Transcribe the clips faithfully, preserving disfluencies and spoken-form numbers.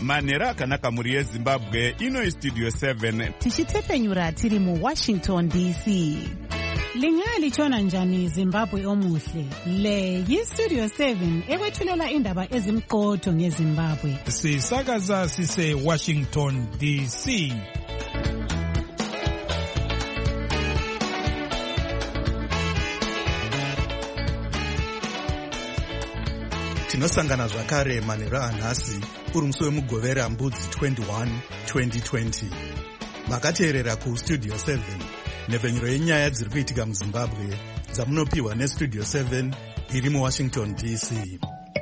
Manhero akanaka muri yeZimbabwe, ino istudio seven. Tichitepenyura tiri mu Washington D C. Lingalitshona njani Zimbabwe omuhle? Le yiStudio seven ekwethulela indaba ezimqotho ngeZimbabwe. Sisakaza sise Washington D C. Tinosangana zvakare manhero anhasi uri musi wemugovera mbudzi twenty-one twenty twenty. Makateerera kuStudio seven nepfenyuro yenyaya dziri kuitika muZimbabwe dzamunopiwa neStudio seven iri muWashington D C.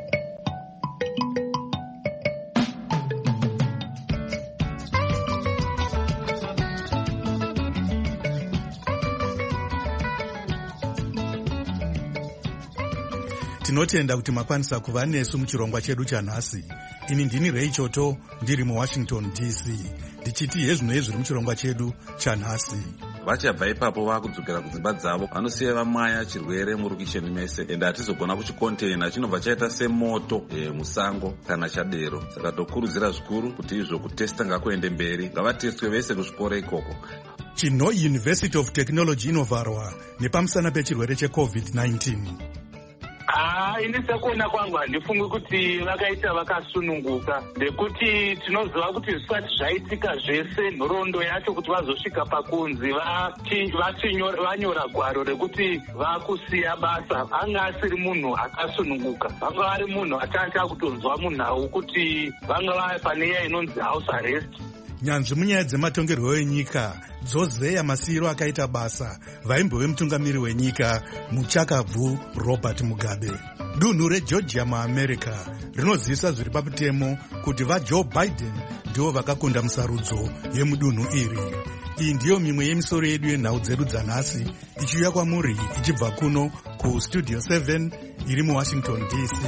Tinotenda kuti makwanisa kuva nesu muchirongwa chedu chanhasi. Ini ndini Ray Choto ndiri muWashington D C. Ndichiti hezvino zviri muchirongwa chedu chanhasi. Vachabva ipapo vakudzokera kudzimba dzavo vanosiya vamaya chirwere murukisheni mese ende hatizogona kuchikontena chinobva chaita semoto e, musango kana chadero. Saka tokurudzira zvikuru kuti izvo kutesta ngakuende mberi, ngavatestwe vese kuzvikora ikoko. Chinhoyi University of Technology inovharwa nepamusana pechirwere checovid nineteen. Ah, ini sekuona kwangu handifungi kuti vakaita vakasununguka, ndekuti tinoziva kuti zvisati zvaitika zvese nhoroondo yacho kuti vazosvika pakunzi vanyora gwaro rekuti vakusiya basa, anga asiri munhu akasununguka, vanga vari munhu atanga kutonzwa munhau kuti vanga vave pane iya inonzi house arrest. Nyanzvi munyaya dzematongerwo enyika dzozeya masiyiro akaita basa vaimbove mutungamiri wenyika muchakabvu Robert Mugabe. Dunhu reGeorgia muAmerica rinozivisa zviri pamutemo kuti vaJoe Biden ndivo vakakunda musarudzo yemudunhu iri. Iyi ndiyo mimwe yemisoro yedu yenhau dzedu dzanhasi ichiuya kwamuri ichibva kuno kuStudio seven iri muWashington D C.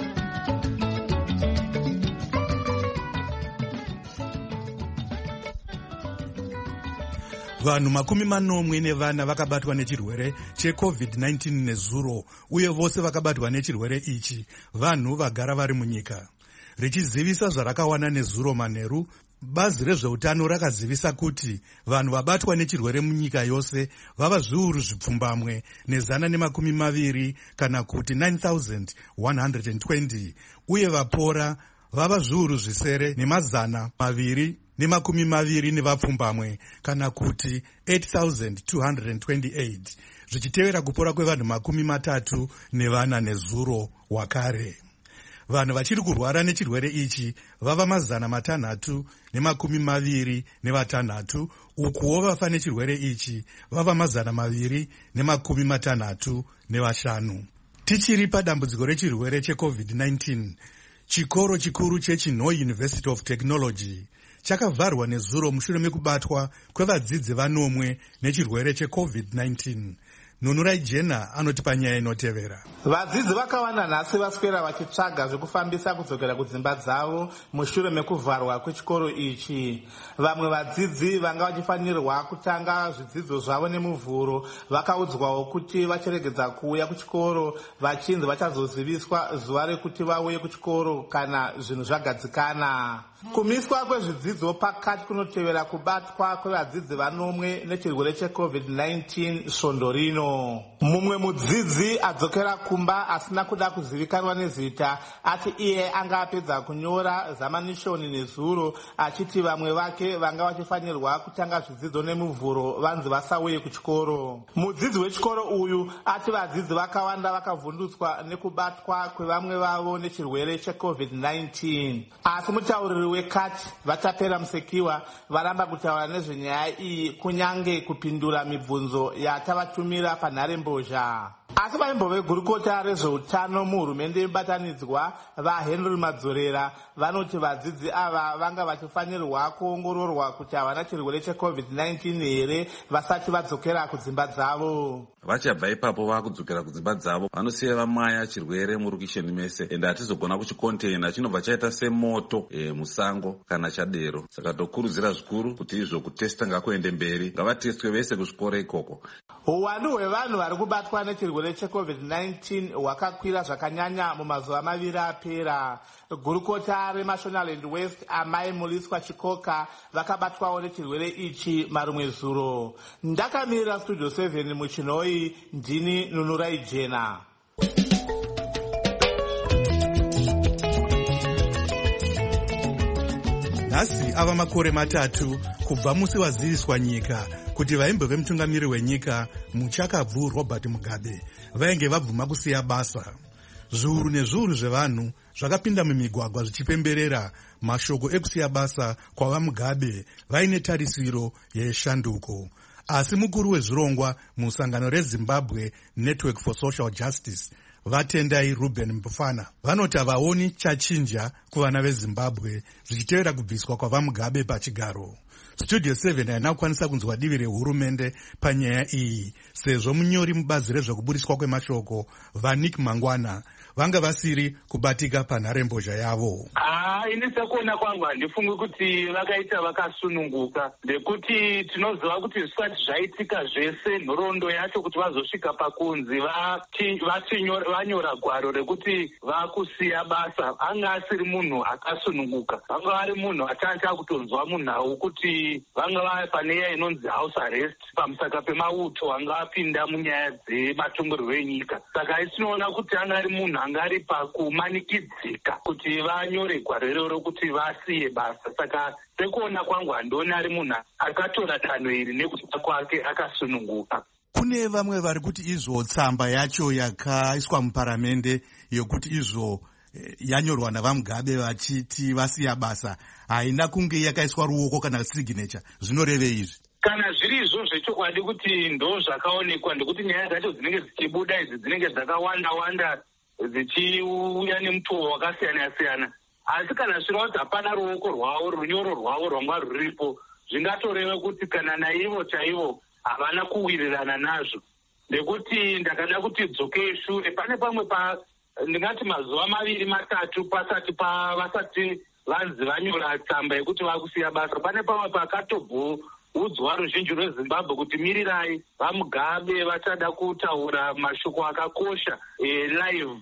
Vanhu makumi manomwe nevana vakabatwa nechirwere checovid nineteen nezuro, uye vose vakabatwa nechirwere ichi vanhu vagara vari munyika. Richizivisa zvarakawana nezuro manheru, bazi rezveutano rakazivisa kuti vanhu vabatwa nechirwere munyika yose vava zviuru zvipfumbamwe nezana nemakumi maviri kana kuti nine thousand one hundred twenty, uye vapora vava zviuru zvisere nemazana maviri nemakumi maviri nevapfumbamwe kana kuti eight thousand two hundred twenty-eight, zvichitevera kupora kwevanhu makumi matatu nevana nezuro wakare. Vanhu vachiri kurwara nechirwere ichi vava mazana matanhatu nemakumi maviri nevatanhatu, ukuwo vafa nechirwere ichi vava mazana maviri nemakumi matanhatu nevashanu. Tichiri padambudziko rechirwere checovid nineteen, chikoro chikuru cheChinhoyi University of Technology chakavharwa nezuro mushure mekubatwa kwevadzidzi vanomwe nechirwere checovid nineteen. Nunurai Jena anoti panyaya inotevera. Vadzidzi vakawanda nhasi vaswera vachitsvaga zvekufambisa kudzokera kudzimba dzavo mushure mekuvharwa kwechikoro ichi. Vamwe vadzidzi vanga vachifanirwa kutanga zvidzidzo zvavo nemuvhuro vakaudzwawo kuti vachiregedza kuuya kuchikoro vachinzi vachazoziviswa zuva rekuti vauye kuchikoro kana zvinhu zvagadzikana. Kumiswa kwezvidzidzo pakati kunotevera kubatwa kwevadzidzi vanomwe nechirwere checovid nineteen svondo rino. Mumwe mudzidzi adzokera kumba asina kuda kuzivikanwa nezita ati iye anga apedza kunyora zamanishoni nezuro achiti vamwe vake vanga vachifanirwa kutanga zvidzidzo nemuvhuro vanzi vasauye kuchikoro. Mudzidzi wechikoro uyu ati vadzidzi vakawanda vakavhundutswa nekubatwa kwevamwe vavo nechirwere checovid nineteen. Asi mutauriri wekati Vatapera Musekiwa varamba kutaura nezvenyaya iyi kunyange kupindura mibvunzo yatavatumira panharembozha. Asi vaimbove vegurukota rezveutano muhurumende yebatanidzwa vaHenry Madzorera vanoti vadzidzi ava vanga vachifanirwa kuongororwa kuti havana chirwere checovid nineteen here vasati vadzokera kudzimba dzavo. Vachabva ipapo vakudzokera kudzimba dzavo vanosiya vamaya chirwere murukisheni mese ende hatizogona kuchikontena chinobva chaita semoto e, musango kana chadero. Saka tokurudzira zvikuru kuti izvo kutesta ngakuende mberi, ngavatestwe vese kuzvikora ikoko. Uwandu hwevanhu vari kubatwa nechirwere chirwere checovid nineteen hwakakwira zvakanyanya mumazuva maviri apera. Gurukota reMashonaland West amai Muliswa Chikoka vakabatwawo nechirwere ichi marumwe zuro. Ndakamirira Studio seven muchinoi, ndini Nunurai Jena. Nhasi ava makore matatu kubva musi waziviswa nyika kuti vaimbo vemutungamiri wenyika Muchakabvu Robert Mugabe vainge vabvuma kusiya basa. Zviuru nezviuru zvevanhu zvakapinda mumigwagwa zvichipemberera mashoko ekusiya basa kwava Mugabe vaine tarisiro yeshanduko. Asi mukuru wezvirongwa musangano reZimbabwe Network for Social Justice Vatendai Ruben Mbufana vanoti havaoni chachinja kuvana veZimbabwe zvichitevera kubviswa kwava Mugabe pachigaro. Studio seven haina kukwanisa kunzwa divi rehurumende panyaya iyi sezvo munyori mubazi rezvekuburiswa kwemashoko Vanik Mangwana vanga vasiri kubatika panharembozha yavo. Ah, ini sekuona kwangu handifungi kuti vakaita vakasununguka, ndekuti tinoziva kuti zvisati zvaitika zvese nhoroondo yacho kuti vazosvika pakunzi vanyora gwaro rekuti vakusiya basa, anga asiri munhu akasununguka, vanga vari munhu atanga kutonzwa munhau kuti vanga vari pane nyaya inonzi house arrest pamusaka pemauto vanga vapinda munyaya dzematongorero enyika. Saka tinoona kuti anga ari munhu anga ari pakumanikidzika kuti vanyore gwaro iroro kuti vasiye basa. Saka sekuona kwangu handioni ari munhu akatora danho iri nekuti kwake akasununguka. Kune vamwe vari kuti izvo tsamba yacho yakaiswa muparamende yokuti izvo yanyorwa navaMugabe vachiti vasiya basa haina kunge yakaiswa ruoko kana signature. Zvinoreve izvi? Kana zviri izvo zvechokwadi kuti ndo zvakaonekwa, ndekuti nyaya dzacho dzinenge dzichibuda idzi dzinenge dzakawanda wanda dzichiuya nemutoo wakasiyana-siyana. Asi kana zviriva kuti hapana ruoko rwavo, runyoro rwavo rwanga ruripo, zvingatoreva kuti kana naivo chaivo havana kuwirirana nazvo. Ndekuti ndakada kuti dzokei shure, pane pamwe pa ndingati mazuva maviri matatu pasati pa vasati vanzi vanyora tsamba yekuti vakusiya basa, pane pamwe pakatobvudzwa ruzhinji rweZimbabwe kuti mirirai, vaMugabe vachada kutaura mashoko akakosha e, live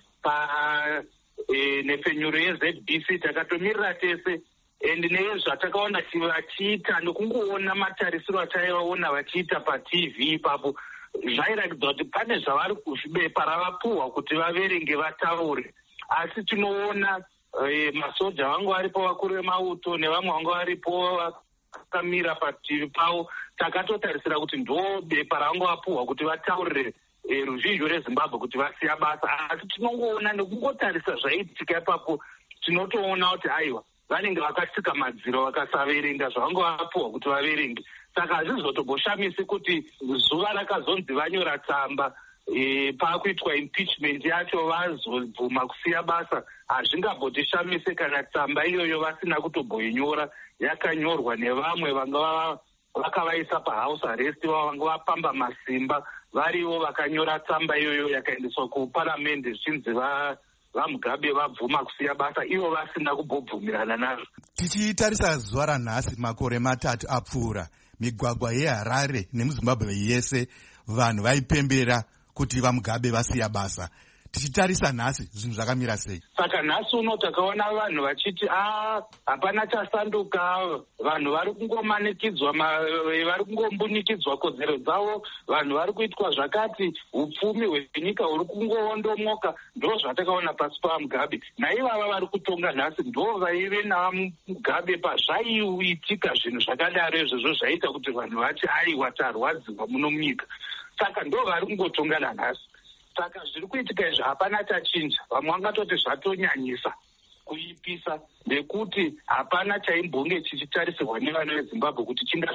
pa e, nefenyuro yeZ B C. Takatomirira tese and nezvatakaona vachiita nekungoona matarisiro ataivaona vachiita paT V ipapo zvairatidza kuti pane zvavari kuzvibepa ravapuhwa kuti vaverenge vataure. Asi tinoona e, masoja vanga varipo, vakuru vemauto nevamwe vanga varipo vakamira pativi pavo. Takatotarisira kuti ndo bepa ravanga vapuhwa kuti vataurire e, ruzhinji rweZimbabwe kuti vasiya basa. Asi tinongoona nekungotarisa zvaiitika ipapo tinotoona kuti aiwa vanenge vakatsika madziro vakasaverenga zvavanga vapuhwa kuti vaverenge. Saka hazvizotogoshamisi kuti zuva rakazonzi vanyora tsamba e, pakuitwa impeachment yacho vazobvuma kusiya basa, hazvingambotoshamise kana tsamba iyoyo vasina kutomboinyora, yakanyorwa nevamwe vanga vakavaisa pahouse arrest, vanga vapamba masimba varivo vakanyora tsamba iyoyo yakaendeswa kuparamende zvichinzi va vaMugabe vabvuma kusiya basa, ivo vasina kumbobvumirana nazvo. Tichitarisa zuva ranhasi, makore matatu apfuura, migwagwa yeHarare nemuZimbabwe yese vanhu vaipembera kuti vaMugabe vasiya basa. Tichitarisa nhasi zvinhu zvakamira sei? Saka nhasi uno takaona vanhu vachiti ah hapana chasanduka, vanhu vari kungomanikidzwa, vari kungombunikidzwa kodzero dzavo, vanhu vari kuitwa zvakati, upfumi hwenyika huri kungoondomoka. Ndo zvatakaona pasi paMugabe. Naivava vari kutonga nhasi ndo vaive naMugabe pazvaiitika zvinhu zvakadaro izvozvo zvaita kuti vanhu vati aiwa tarwadziwa muno munyika. Saka ndo vari kungotongana nhasi. Saka zviri kuitika izvi hapana tachinja. Vamwe vangatoti zvatonyanyisa kuipisa, nekuti hapana chaimbonge chichitarisirwa nevana veZimbabwe kuti chingaimba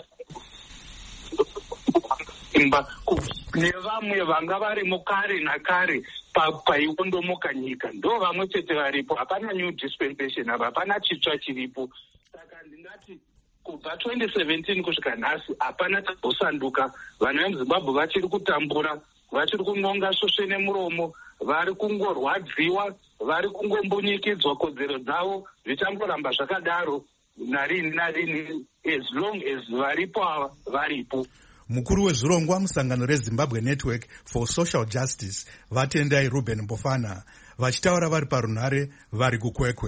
nevamwe vanga varimo kare nakare paiondomoka nyika. Ndo vamwe chete varipo, hapana new dispensation, hapana chitsva chiripo. Saka ndingati kubva twenty seventeen kusvika nhasi hapana tambosanduka. Vanhu vemuZimbabwe vachiri kutambura, vachiri kunonga svosve nemuromo, vari kungorwadziwa, vari kungombunyikidzwa kodzero dzavo. Zvichamboramba zvakadaro narini narini as long as varipo ava varipo. Mukuru wezvirongwa musangano reZimbabwe Network for Social Justice Vatendai Ruben Mbofana vachitaura vari parunhare vari kukwekwe.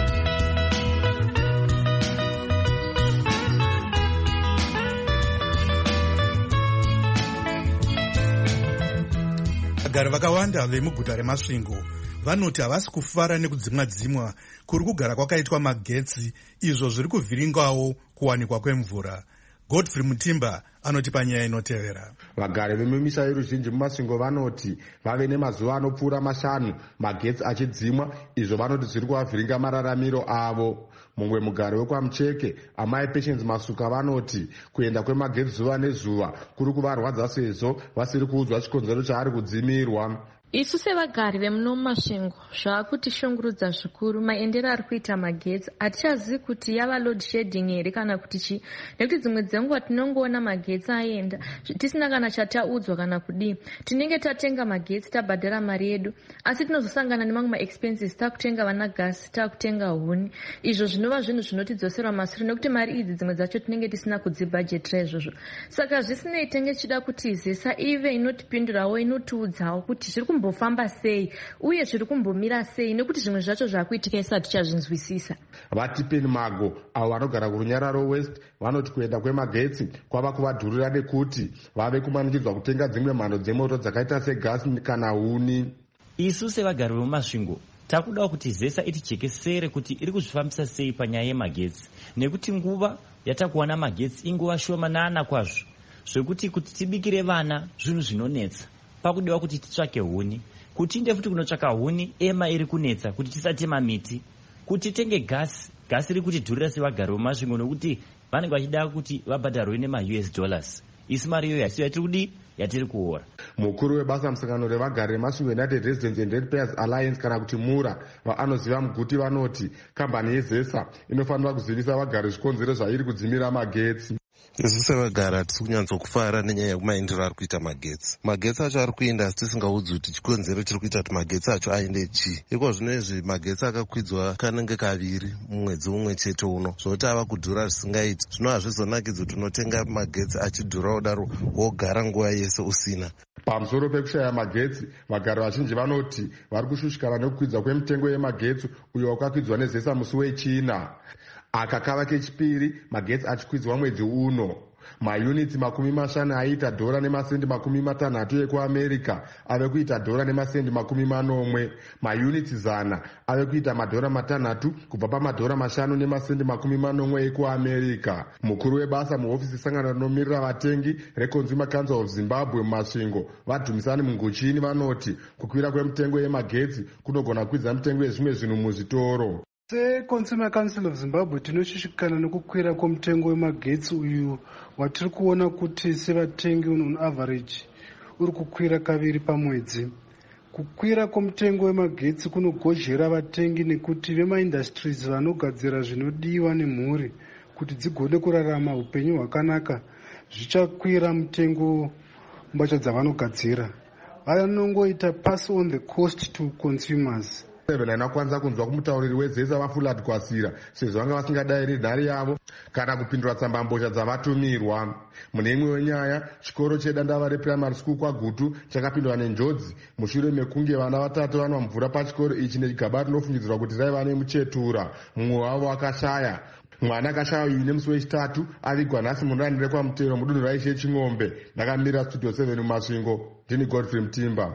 Vagari vakawanda vemuguta reMasvingo vanoti havasi kufara nekudzimwa dzimwa kuri kugara kwakaitwa magetsi, izvo zviri kuvhiringawo kuwanikwa kwemvura. Godfrey Mutimba anoti panyaya inotevera. Vagari vemumisha yeruzhinji muMasvingo vanoti vave nemazuva anopfuura mashanu magetsi achidzimwa, izvo vanoti zviri kuvavhiringa mararamiro avo. Mumwe mugari wekwaMucheke, amai Patience Masuka, vanoti kuenda kwemagetsi zuva nezuva kuri kuvarwadza sezvo vasiri kuudzwa chikonzero chaari kudzimirwa. Isu sevagari vemuno muMasvingo zvakutishungurudza zvikuru maendero ari kuita magetsi. Hatichazivi kuti yava load shedding here kana kuti chi, nekuti dzimwe dzenguva tinongoona magetsi aenda tisina kana chataudzwa kana kudii. Tinenge tatenga magetsi tabhadhara mari yedu, asi tinozosangana nemamwe maexpenses, takutenga vana gasi, takutenga huni, izvo zvinova zvinhu zvinotidzoserwa mashure nekuti mari idzi dzimwe dzacho tinenge tisina kudzibhadhetera izvozvo. Saka zvisinei tenge tichida kuti ZESA ive inotipindurawo, inotiudzawo kuti zviri kumbofamba sei uye zviri kumbomira sei, nekuti zvimwe zvacho zvakuitika isati chazvinzwisisa. Vatipeni Mago avo vanogara kuRunyararo West vanoti kuenda kwemagetsi kwava kuvadhurira nekuti vave kumanikidzwa kutenga dzimwe mhando dzemoto dzakaita segasi kana huni. Isu sevagari vemuMasvingo takudawo kuti ZESA itijekesere kuti iri kuzvifambisa sei panyaya yemagetsi, nekuti nguva yatakuwana magetsi inguva shomanana kwazvo, zvekuti kuti tibikire vana zvinhu zvinonetsa. Pakudiwa kuti titsvake huni, kutinde futi kunotsvaka huni ema iri kunetsa kuti tisatema miti, kuti tenge gasi, gasi iri kuti dhurira sevagari vemuMasvingo nokuti vanenge vachida kuti vabhadharwe nema-U S dollars. Isi mari iyoyo yasiyo yatiri kudi yatiri kuora. Mukuru webasa musangano revagari reMasvingo United Residents and Ratepayers Alliance kana kuti MURA vaanoziva Muguti vanoti kambani yeZESA inofanira kuzivisa vagari zvikonzero zvairi kudzimira magetsi. Isu sevagari hatisi kunyatsokufara nenyaya yekumaendero ari kuita magetsi. Magetsi acho ari kuenda asi tisingaudzi kuti chikonzero chiri kuita kuti magetsi acho aende chii. Iko zvinoizvi magetsi akakwidzwa kanenge kaviri mumwedzi umwe chete uno, zvokuti ava kudhura zvisingaiti. Zvino hazvizonakidzi kuti unotenga magetsi achidhura kudaro wogara nguva yese usina. Pamusoro pekushaya magetsi, vagari vazhinji vanoti vari kushushikana nekukwidzwa kwemitengo yemagetsi uyo wakakwidzwa neZESA musi wechina. Aka kava kechipiri magetsi achikwidzwa mwedzi uno. Mayunitsi makumi mashanu aiita dhora nemasendi makumi matanhatu ekuAmerica ave kuita dhora nemasendi makumi manomwe. Mayunitsi zana ave kuita madhora matanhatu kubva pamadhora mashanu nemasendi makumi manomwe ekuAmerica. Mukuru webasa muhofisi sangano rinomirira vatengi reConsumer Council of Zimbabwe muMasvingo Vadhumisani Munguchini vanoti kukwira kwemitengo yemagetsi kunogona kukwidza mitengo yezvimwe zvinhu muzvitoro. SeConsumer Council of Zimbabwe tinoshushikana nekukwira kwemutengo wemagetsi uyu watiri kuona kuti sevatengi on average uri kukwira kaviri pamwedzi. Kukwira kwemutengo wemagetsi kunogozhera vatengi nekuti vemaindustries vanogadzira zvinodiwa nemhuri kuti dzigone kurarama upenyu hwakanaka zvichakwira mutengo mbacho dzavanogadzira. Vanongoita pass on the cost to consumers. Inakwanisa kunzwa kumutauriri weZESA vaFulad Kwasira sezvo vanga vasingadayiri nhare yavo kana kupindura tsamba mbozha dzavatumirwa. Mune imwe wenyaya, chikoro chedandava reprimary school kwaGutu chakapindwa nenjodzi mushure mekunge vana vatatu vanwa mvura pachikoro ichi negaba rinofungidzirwa kuti raiva nemuchetura. Mumwe wavo akashaya. Mwana akashaya uyu nemusi wechitatu avigwa nhasi mundanhi rekwamutero mudunhu raishe Ching'ombe. Ndakamirira Studio seven muMasvingo, ndini Godfrey Mutimba.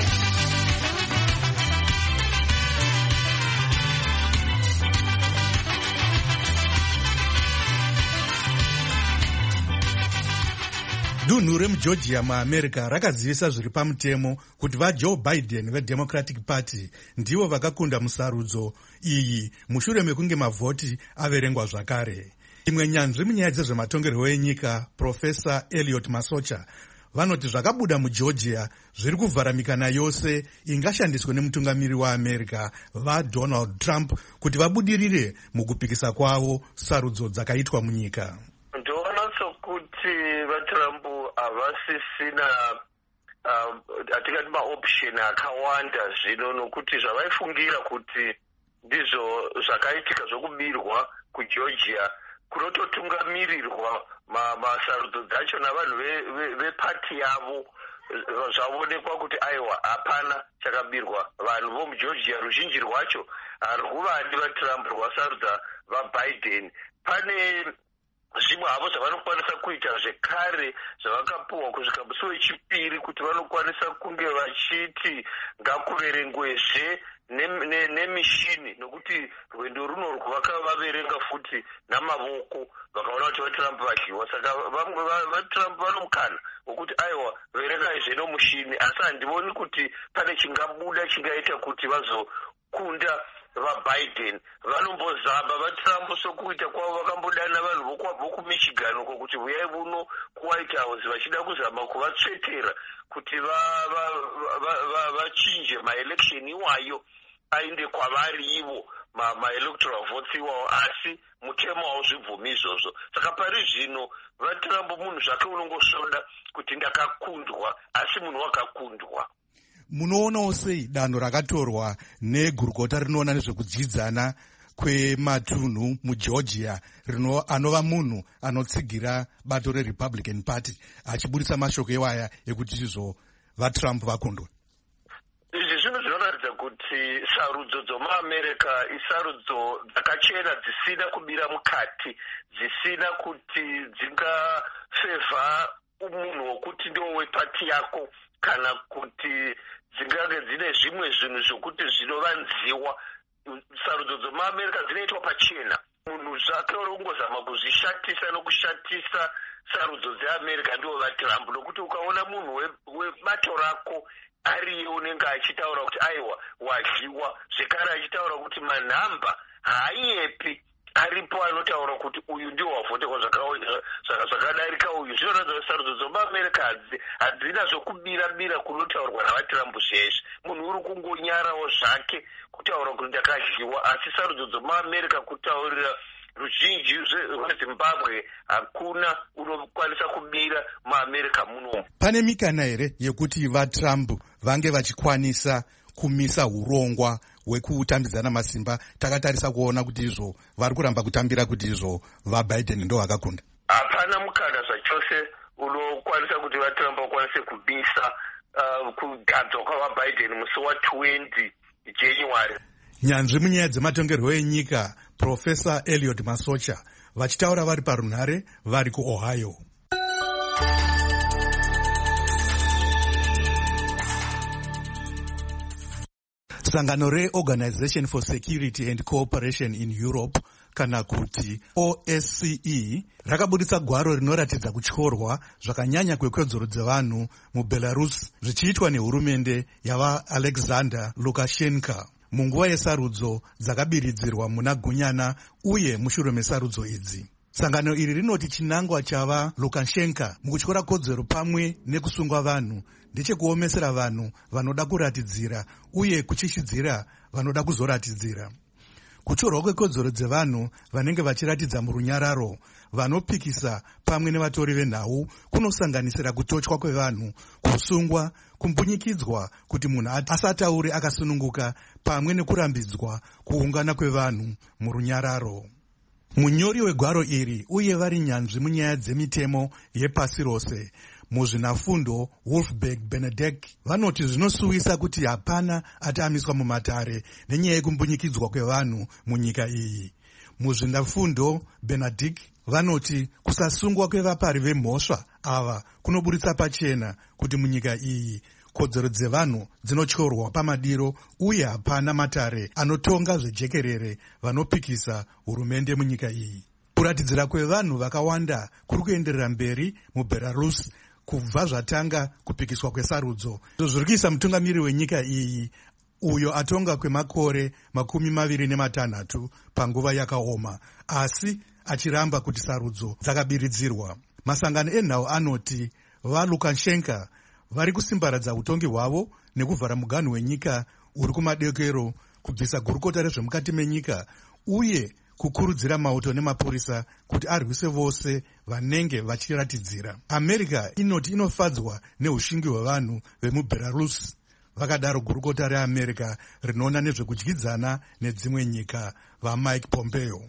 Dunhu remuGeorgia muAmerica rakadzivisa zviri pamutemo kuti vaJoe Biden veDemocratic Party ndivo vakakunda musarudzo iyi mushure mekunge mavhoti averengwa zvakare. Imwe nyanzvi munyaya dzezvematongerwo enyika, Profesa Elliot Masocha, vanoti zvakabuda muGeorgia zviri kuvhara mikana yose ingashandiswe nemutungamiri waAmerica vaDonald Trump kuti vabudirire mukupikisa kwavo sarudzo dzakaitwa munyika. Kuti vaTrump havasisina atingati maoption akawanda zvino nokuti zvavaifungira kuti ndizvo zvakaitika zvokubirwa kuGeorgia kunototungamirirwa masarudzo dzacho navanhu vepati yavo zvaonekwa kuti aiwa hapana chakabirwa. Vanhu vomugeorgia ruzhinji rwacho hari kuvadi vatrump rwasarudza vabiden. Pane zvimwe havo zvavanokwanisa kuita zvekare zvavakapuhwa kusvika musi wechipiri kuti vanokwanisa kunge vachiti ngakuverengwezve nemishini, nokuti rwendo runo rwakavaverenga futi namavoko vakaona kuti vatrump vadyiwa. Saka vamwe vatrump vanomukana wokuti aiwa verengaizve nomushini, asi handivoni kuti pane chingabuda chingaita kuti vazokunda vaBiden. Vanombozamba vatrump sokuita kwavo vakambodana vanhu vokumichigan uko kuti uyai muno kuwhite house vachida kuzama kuvatsvetera kuti vachinje maelection iwayo ainde kwavari ivo maelectoral votes iwawo, asi mutemo hauzvibvumi izvozvo. Saka pari zvino vatrump munhu zvake unongosvoda kuti ndakakundwa, asi munhu wakakundwa. Munoonawo sei danho rakatorwa negurukota rinoona nezvekudyidzana kwematunhu mugeorgia rino anova munhu anotsigira bato reRepublican Party achibudisa mashoko iwaya ekuti izvo vatrump vakundwa? Izvi zvinhu zvinoratidza kuti sarudzo dzomuamerica isarudzo dzakachena dzisina kubira mukati, dzisina kuti dzingafevha munhu wokuti ndowepati yako kana kuti dzingange dzine zvimwe zvinhu zvokuti zvinovanziwa. Sarudzo dzomuamerica dzinoitwa pachena. Munhu zvake urongozama kuzvishatisa nokushatisa sarudzo dzeamerica ndiwo vatrump, nokuti ukaona munhu webato rako ariye unenge achitaura kuti aiwa wadyiwa, zvekare achitaura kuti manhamba haayepi aripo anotaura kuti uyu ndiwo wavhotekwa zvakadarika uyu. Zvinoratidza kuti sarudzo dzomuamerica hadzina zvokubira-bira kunotaurwa navatrump zveshe. Munhu uri kungonyarawo zvake kutaura kuti ndakadyiwa, asi sarudzo dzomuamerica kutaurira ruzhinji rwezimbabwe hakuna unokwanisa kubira muamerica muno. Pane mikana here yekuti vatrump vange vachikwanisa kumisa urongwa hwekutambidzana masimba? Takatarisa kuona kuti izvo vari kuramba kutambira kuti izvo vaBiden ndo vakakunda. Hapana mukana zvachose unokwanisa kuti vatrump vakwanise kubisa uh, kugadzwa kwavaBiden musi wa20 January. Nyanzvi munyaya dzematongerwo enyika Profesa Eliot Masocha vachitaura vari parunhare vari kuOhio. Sangano reOrganization for Security and Cooperation in Europe kana kuti O S C E rakabudisa gwaro rinoratidza kutyorwa zvakanyanya kwekodzero dzevanhu muBelarus zvichiitwa nehurumende yava Alexander Lukashenko munguva yesarudzo dzakabiridzirwa muna gunyana uye mushure mesarudzo idzi. Sangano iri rinoti chinangwa chava Lukashenko mukutyora kodzero pamwe nekusungwa vanhu ndechekuomesera vanhu vanoda kuratidzira uye kuchishidzira vanoda kuzoratidzira. Kutorwa kwekodzero dzevanhu vanenge vachiratidza murunyararo, vanopikisa pamwe nevatori venhau kunosanganisira kutochwa kwevanhu, kusungwa, kumbunyikidzwa kuti munhu asataure akasununguka pamwe nekurambidzwa kuungana kwevanhu murunyararo. Munyori wegwaro iri uye vari nyanzvi munyaya dzemitemo yepasi rose muzvinafundo Wolfberg Benedek vanoti zvinosuwisa kuti hapana atamiswa mumatare nenyaya yekumbunyikidzwa kwevanhu munyika iyi. Muzvinafundo Benedict vanoti kusasungwa kwevapari vemhosva ava kunoburitsa pachena kuti munyika iyi kodzero dzevanhu dzinotyorwa pamadiro uye hapana matare anotonga zvejekerere vanopikisa hurumende munyika iyi. Kuratidzira kwevanhu vakawanda kuri kuenderera mberi muBelarus kubva zvatanga kupikiswa kwesarudzo. Zviri kuisa mutungamiri wenyika iyi uyo atonga kwemakore makumi maviri nematanhatu panguva yakaoma, asi achiramba kuti sarudzo dzakabiridzirwa. Masangano enhau anoti vaLukashenko vari kusimbaradza utongi hwavo nekuvhara muganhu wenyika uri kumadekero, kubvisa gurukota rezvemukati menyika uye kukurudzira mauto nemapurisa kuti arwise vose vanenge vachiratidzira. America inoti inofadzwa neushingi hwevanhu vemuBelarus. Vakadaro gurukota reAmerica rinoona nezvekudyidzana nedzimwe nyika vaMike Pompeo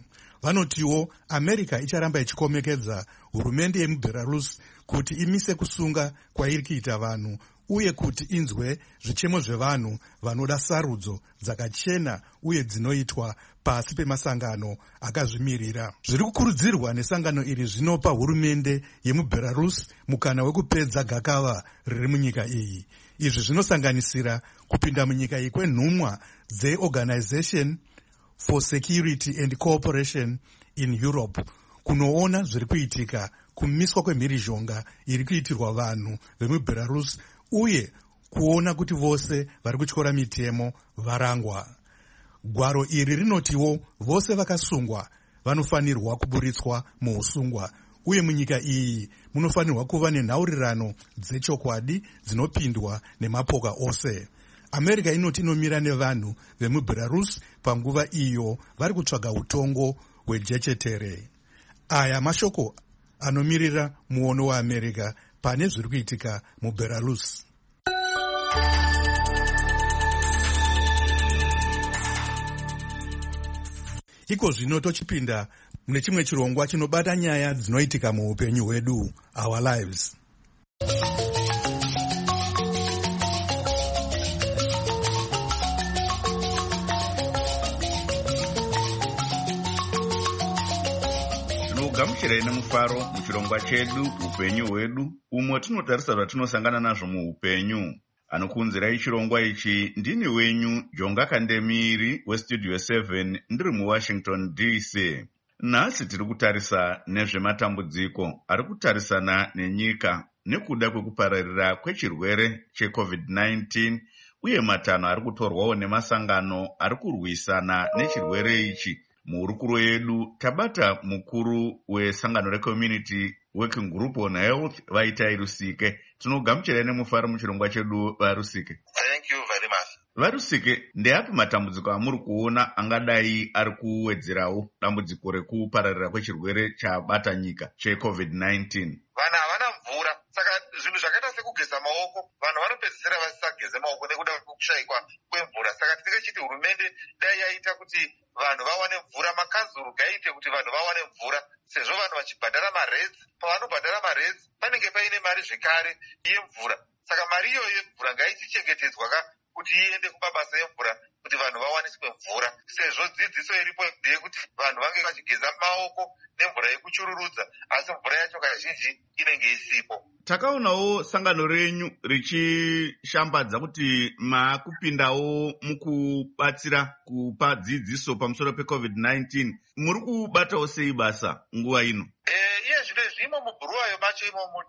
Vanotiwo America icharamba ichikomekedza hurumende yemuBelarus kuti imise kusunga kwairi kuita vanhu uye kuti inzwe zvichemo zvevanhu vanoda sarudzo dzakachena uye dzinoitwa pasi pemasangano akazvimirira. Zviri kukurudzirwa nesangano iri zvinopa hurumende yemuBelarus mukana wekupedza gakava riri munyika iyi. Izvi zvinosanganisira kupinda munyika iyi kwenhumwa dzeOrganization for Security and Cooperation in Europe kunoona zviri kuitika kumiswa kwemhirizhonga iri kuitirwa vanhu vemuBelarus uye kuona kuti vose vari kutyora mitemo varangwa. Gwaro iri rinotiwo vose vakasungwa vanofanirwa kuburitswa muusungwa uye munyika iyi munofanirwa kuva nenhaurirano dzechokwadi dzinopindwa nemapoka ose. America inoti inomira nevanhu vemuBelarus panguva iyo vari kutsvaga utongo hwejechetere. Aya mashoko anomirira muono waAmerica pane zviri kuitika muBelarus. Iko zvino tochipinda mune chimwe chirongwa chinobata nyaya dzinoitika muupenyu hwedu, our lives. Gamuchirai nemufaro muchirongwa chedu upenyu hwedu, umwe tinotarisa zvatinosangana nazvo muupenyu. Anokunzirai chirongwa ichi ndini wenyu Jonga Kandemiri westudio seven ndiri muWashington D C. Nhasi tiri kutarisa nezvematambudziko ari kutarisana nenyika nekuda kwekupararira kwechirwere checovid nineteen uye matanho ari kutorwawo nemasangano ari kurwisana nechirwere ichi. Muhurukuro yedu tabata mukuru wesangano reCommunity Working Group on Health Vaitai Rusike. Tinogamuchirai nemufaro muchirongwa chedu vaRusike. Thank you very much. VaRusike, ndeapi matambudziko amuri kuona angadai ari kuwedzerawo dambudziko rekupararira kwechirwere chabata nyika checovid nineteen? Vanhu havana mvura, saka zvinhu zvakaita sekugeza maoko vanhu vanopedzisira vasisageze maoko nekuda kwekushayikwa kwemvura. Saka tinenge chiti hurumende dai yaita kuti vanhu vawane mvura, makanzuru gaite kuti vanhu vawane mvura, sezvo vanhu vachibhadhara maredzi. Pavanobhadhara maredzi panenge paine mari zvekare yemvura. Saka mari iyoyo yemvura ngaichichengetedzwa kuti iende kumabasa emvura kuti vanhu vawaniswe mvura, sezvo dzidziso iripo ndeyekuti vanhu vange vachigeza maoko nemvura yekuchururudza, asi mvura yacho kazhinji inenge isipo. Takaonawo sangano renyu richishambadza kuti makupindawo mukubatsira kupa dzidziso pamusoro pecovid nineteen. Muri kubatawo sei basa nguva ino? Eh, iye zvino zvimo mubhuruwayo macho imomo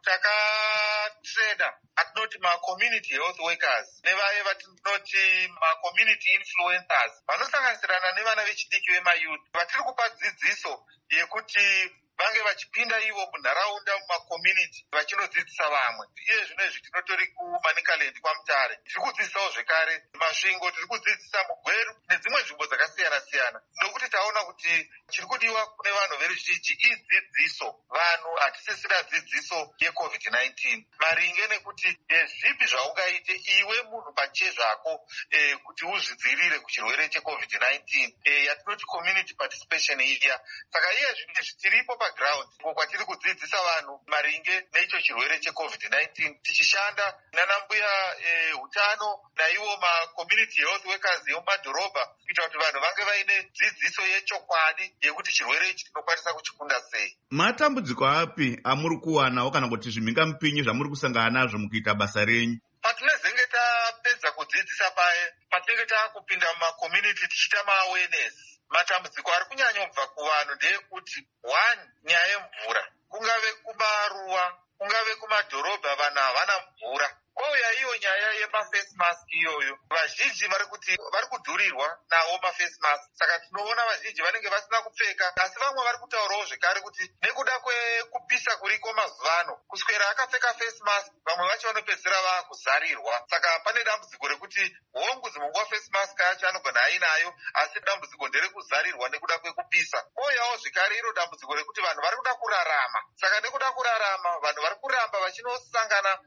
takatreda atinoti ma-community health workers nevaye vatinoti ma-community influencers vanosanganisirana nevana vechidiki vemayouth vatiri kupa dzidziso yekuti vange vachipinda ivo munharaunda mumakommunity vachinodzidzisa vamwe. Iye zvino izvi tinotori kuManicaland kwaMutare tiri kudzidzisawo zvekare masvingo, tiri kudzidzisa mugweru nedzimwe nzvimbo dzakasiyana-siyana, nokuti taona kuti chiri kudiwa kune vanhu veruzhinji idzidziso. Vanhu hatisisina dzidziso yecovid nineteen maringe nekuti zvipi zvaungaite iwe munhu pachezvako eh, kuti uzvidzivirire kuchirwere checovid nineteen eh, yatinoti community participation iya. Saka iye zvinhu zvitiripo paground kwatiri kudzidzisa vanhu maringe neicho chirwere checovid nineteen, tichishanda nanambuya hutano eh, naivo ma-community health workers emumadhorobha kuita kuti vanhu vange vaine dzidziso yechokwadi yekuti chirwere ichi tinokwanisa kuchikunda sei. Matambudziko api amuri kuwanawo kana kuti zvimhingamupinyi zvamuri kusangana nazvo mukuita basa renyu? Patinezenge tapedza kudzidzisa paye, patinenge taakupinda mumakommunity tichiita ma-awareness, matambudziko ari kunyanyobva kuvanhu ndeyekuti one, nyaya yemvura. Kungave kumaruwa, kungave kumadhorobha vanhu havana mvura. Kwauya iyo nyaya yema-face mask iyoyo, vazhinji vari kuti vari kudhurirwa nawo ma-face mask. Saka tinoona vazhinji vanenge vasina kupfeka, asi vamwe vari kutaurawo zvekare kuti nekuda kwekupisa kuriko mazuva ano, kuswera akapfeka face mask vamwe vacho vanopedzisira vakuzarirwa. Saka pane dambudziko rekuti hongu zimunguva face mask yacho anogona ainayo, asi dambudziko nderekuzarirwa nekuda kwekupisa. Kwouyawo zvekare iro dambudziko rekuti vanhu vari kuda kurarama. Saka nekuda kurarama vanhu vari kuramba vachinosangana nevanhu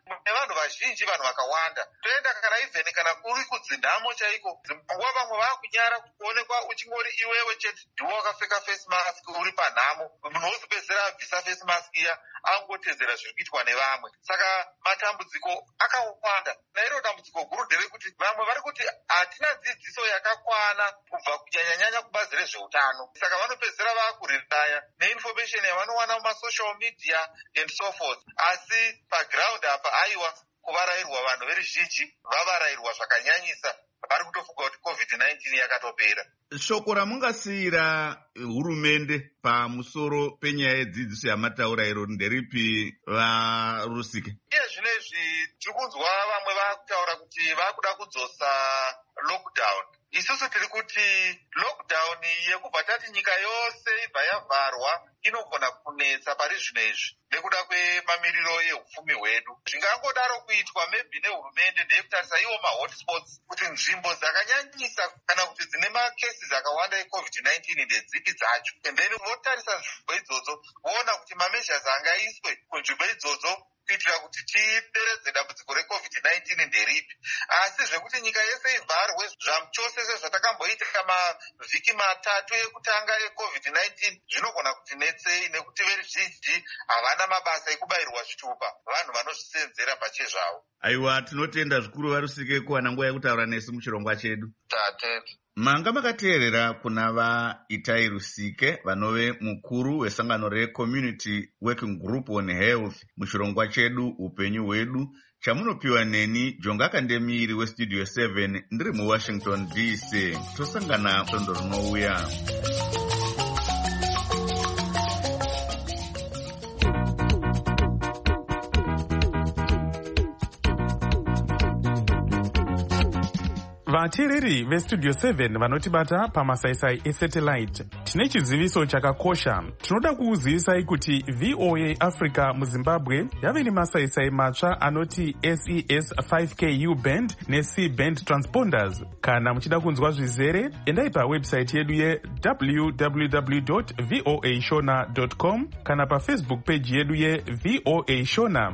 vanhu vazhinji, vanhu vakawanda. Toenda kana even kana kuri kudzinhamo chaiko, nguva vamwe vakunyara kuonekwa uchingori iwewe chete ndiwo wakapfeka face mask uri panhamo, munhu wozopedzera abvisa face mask iya angotedzera zviri kuitwa nevamwe. Saka matambudziko akawanda. Nairo dambudziko guru nderekuti vamwe vari kuti hatina dzidziso yakakwana kubva kunyanyanyanya kubazi rezveutano, saka vanopedzera vakuriraya neinformation yavanowana mumasocial media and so forth. Asi paground apa aiwa kuvarayirwa vanhu veruzhinji vavarayirwa zvakanyanyisa, vari kutofunga kuti covid nineteen yakatopera. Shoko ramungasiyira hurumende pamusoro penyaya yedzidziso yamataura iro nderipi vaRusike? Iye zvinezvi tiri kunzwa vamwe vakutaura kuti vakuda kudzosa lockdown. Isusu tiri kuti lockdown yekubva tati nyika yose ibva yavharwa inogona kunetsa pari zvino izvi nekuda kwemamiriro ehupfumi hwedu. Zvingangodaro kuitwa maybe nehurumende ndeyekutarisa iwo mahotspots kuti nzvimbo dzakanyanyisa kana kuti dzine macases akawanda ecovid nineteen ndedzipi dzacho, and then votarisa nzvimbo idzodzo voona kuti mameasures angaiswe kunzvimbo idzodzo kuitira kuti tideredze dambudziko recovid nineteen nderipi. Asi zvekuti nyika yese ivharwe zvachose sezvatakamboita mavhiki matatu ekutanga ecovid nineteen zvinogona kuti netsei, nekuti veruzhinji havana mabasa ekubayirwa zvitupa, vanhu vanozvisenzera pachezvavo. Aiwa, tinotenda zvikuru vaRusike kuwana nguva yekutaura nesu muchirongwa chedu. Tatenda. Manga makateerera kuna vaItai Rusike vanove mukuru wesangano reCommunity Working Group on Health muchirongwa chedu upenyu hwedu chamunopiwa neni Jonga Kandemiri weStudio seven ndiri muWashington D C. Tosangana sondo rinouya. vateereri vestudio seven vanotibata pamasaisai esatellite, tine chiziviso chakakosha. Tinoda kuuzivisai kuti V O A Africa muZimbabwe yave nemasaisai matsva anoti S E S five K U band neC band transponders. Kana muchida kunzwa zvizere, endai pawebsite yedu ye w w w dot voa shona dot com kana pafacebook page yedu ye V O A Shona.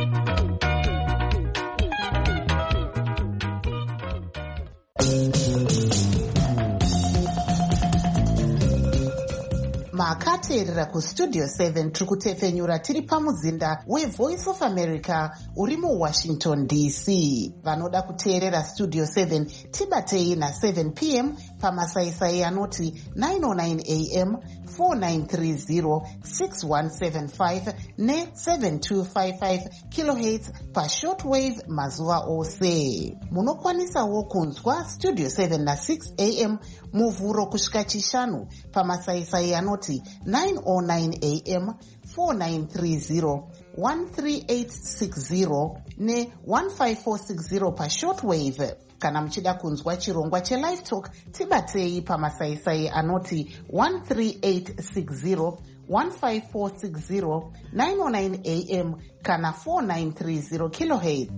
makateerera kustudio seven tiri kutefenyura tiri pamuzinda wevoice of America uri muwashington D C. Vanoda kuteerera studio seven tibatei na seven p m pamasaisai anoti nine oh nine a m four nine three zero six one seven five ne seven two five five kilohertz pashortwave mazuva ose. Munokwanisawo kunzwa studio seven na six a m muvhuro kusvika chishanu pamasaisai anoti nine oh nine a m four nine three zero one three eight six zero ne one five four six zero pashortwave. Kana muchida kunzwa chirongwa chelive talk tibatei pamasaisai anoti one three eight six zero one five four six zero nine oh nine a m kana four nine three zero kilohertz.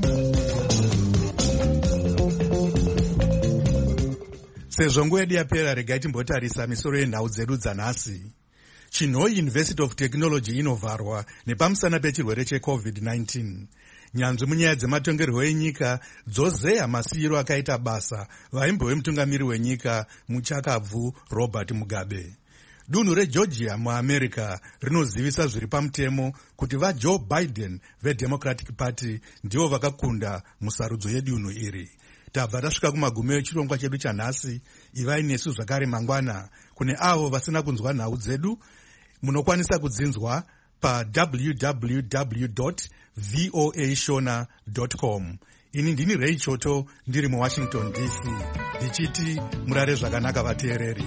Sezvo nguva yedu yapera, regai timbotarisa misoro yenhau dzedu dzanhasi. Chinhoi University of Technology inovharwa nepamusana pechirwere checovid nineteen. Nyanzvi munyaya dzematongerwo enyika dzozeya masiyiro akaita basa vaimbove mutungamiri wenyika muchakabvu Robert Mugabe. Dunhu reGeorgia muAmerica rinozivisa zviri pamutemo kuti vaJoe Biden veDemocratic Party ndivo vakakunda musarudzo yedunhu iri. Tabva tasvika kumagumi echirongwa chedu chanhasi. Ivai nesu zvakare mangwana. Kune avo vasina kunzwa nhau dzedu, munokwanisa kudzinzwa pa w w w dot voa shona dot com. Ini ndini Ray Choto ndiri muWashington D C ndichiti murare zvakanaka vateereri.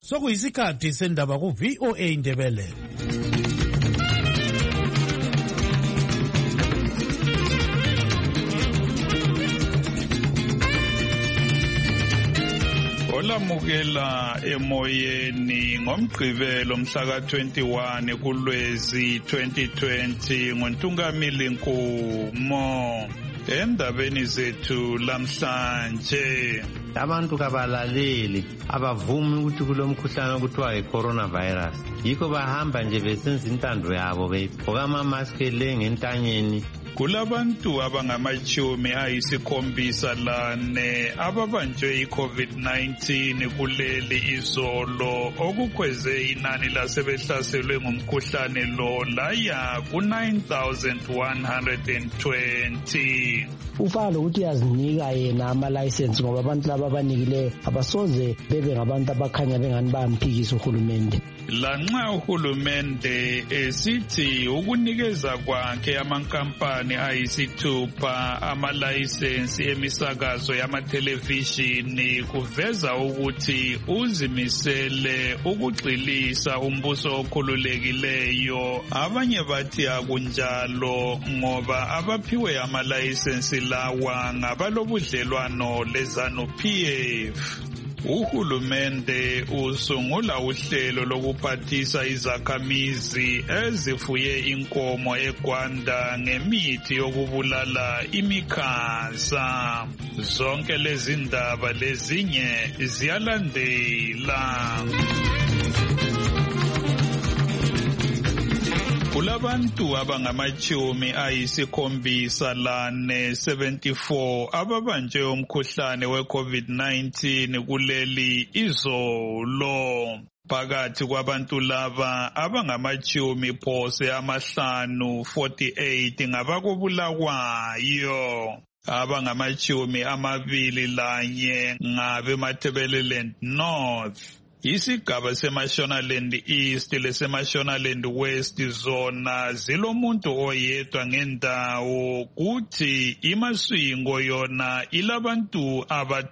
Sokuyisikhathi sendaba ku V O A Ndebele. Olamukela emoyeni ngomgqibelo mhla ka twenty-one kuLwezi twenty twenty ngoNtungamili Nkumo. Endabeni zethu lamhlanje, abantu kabalaleli abavumi ukuthi kulomkhuhlane okuthiwa yi-coronavirus, yikho bahamba nje besenza intando yabo begqoka ama-mask le ngentanyeni. Kulabantu abangamachumi ayisikhombisa lane ababanjwe i-COVID nineteen kuleli izolo, okukhweze inani lasebehlaselwe ngumkhuhlane lo laya ku-nine thousand one hundred twenty. Ufana lokuthi yazinika yena ama-license ngoba abantu laba abanikileyo abasoze bebe ngabantu abakhanya bengani bayamphikisa uhulumende. Lanxa uhulumende esithi ukunikeza kwakhe amankampani ayisithupha amalayisensi emisakazo yamathelevishini kuveza ukuthi uzimisele ukugxilisa umbuso okhululekileyo, abanye bathi akunjalo ngoba abaphiwe amalayisensi lawa ngabalobudlelwano leZANU-P F. Uhulumende usungula uhlelo lokuphathisa izakhamizi ezifuye inkomo eGwanda ngemithi yokubulala imikhaza. Zonke lezi ndaba lezinye ziyalandela. Kulabantu abangamachumi ayisikhombisa lane seventy-four ababanjwe umkhuhlane we-COVID nineteen kuleli izolo. Phakathi kwabantu laba abangamachumi phose amahlanu forty-eight ngabakobulawayo, abangamachumi amabili lanye ngabe Matabeleland North. Isigaba seMashonaland East leseMashonaland West zona zilomuntu oyedwa ngendawo, kuthi iMaswingo yona ilabantu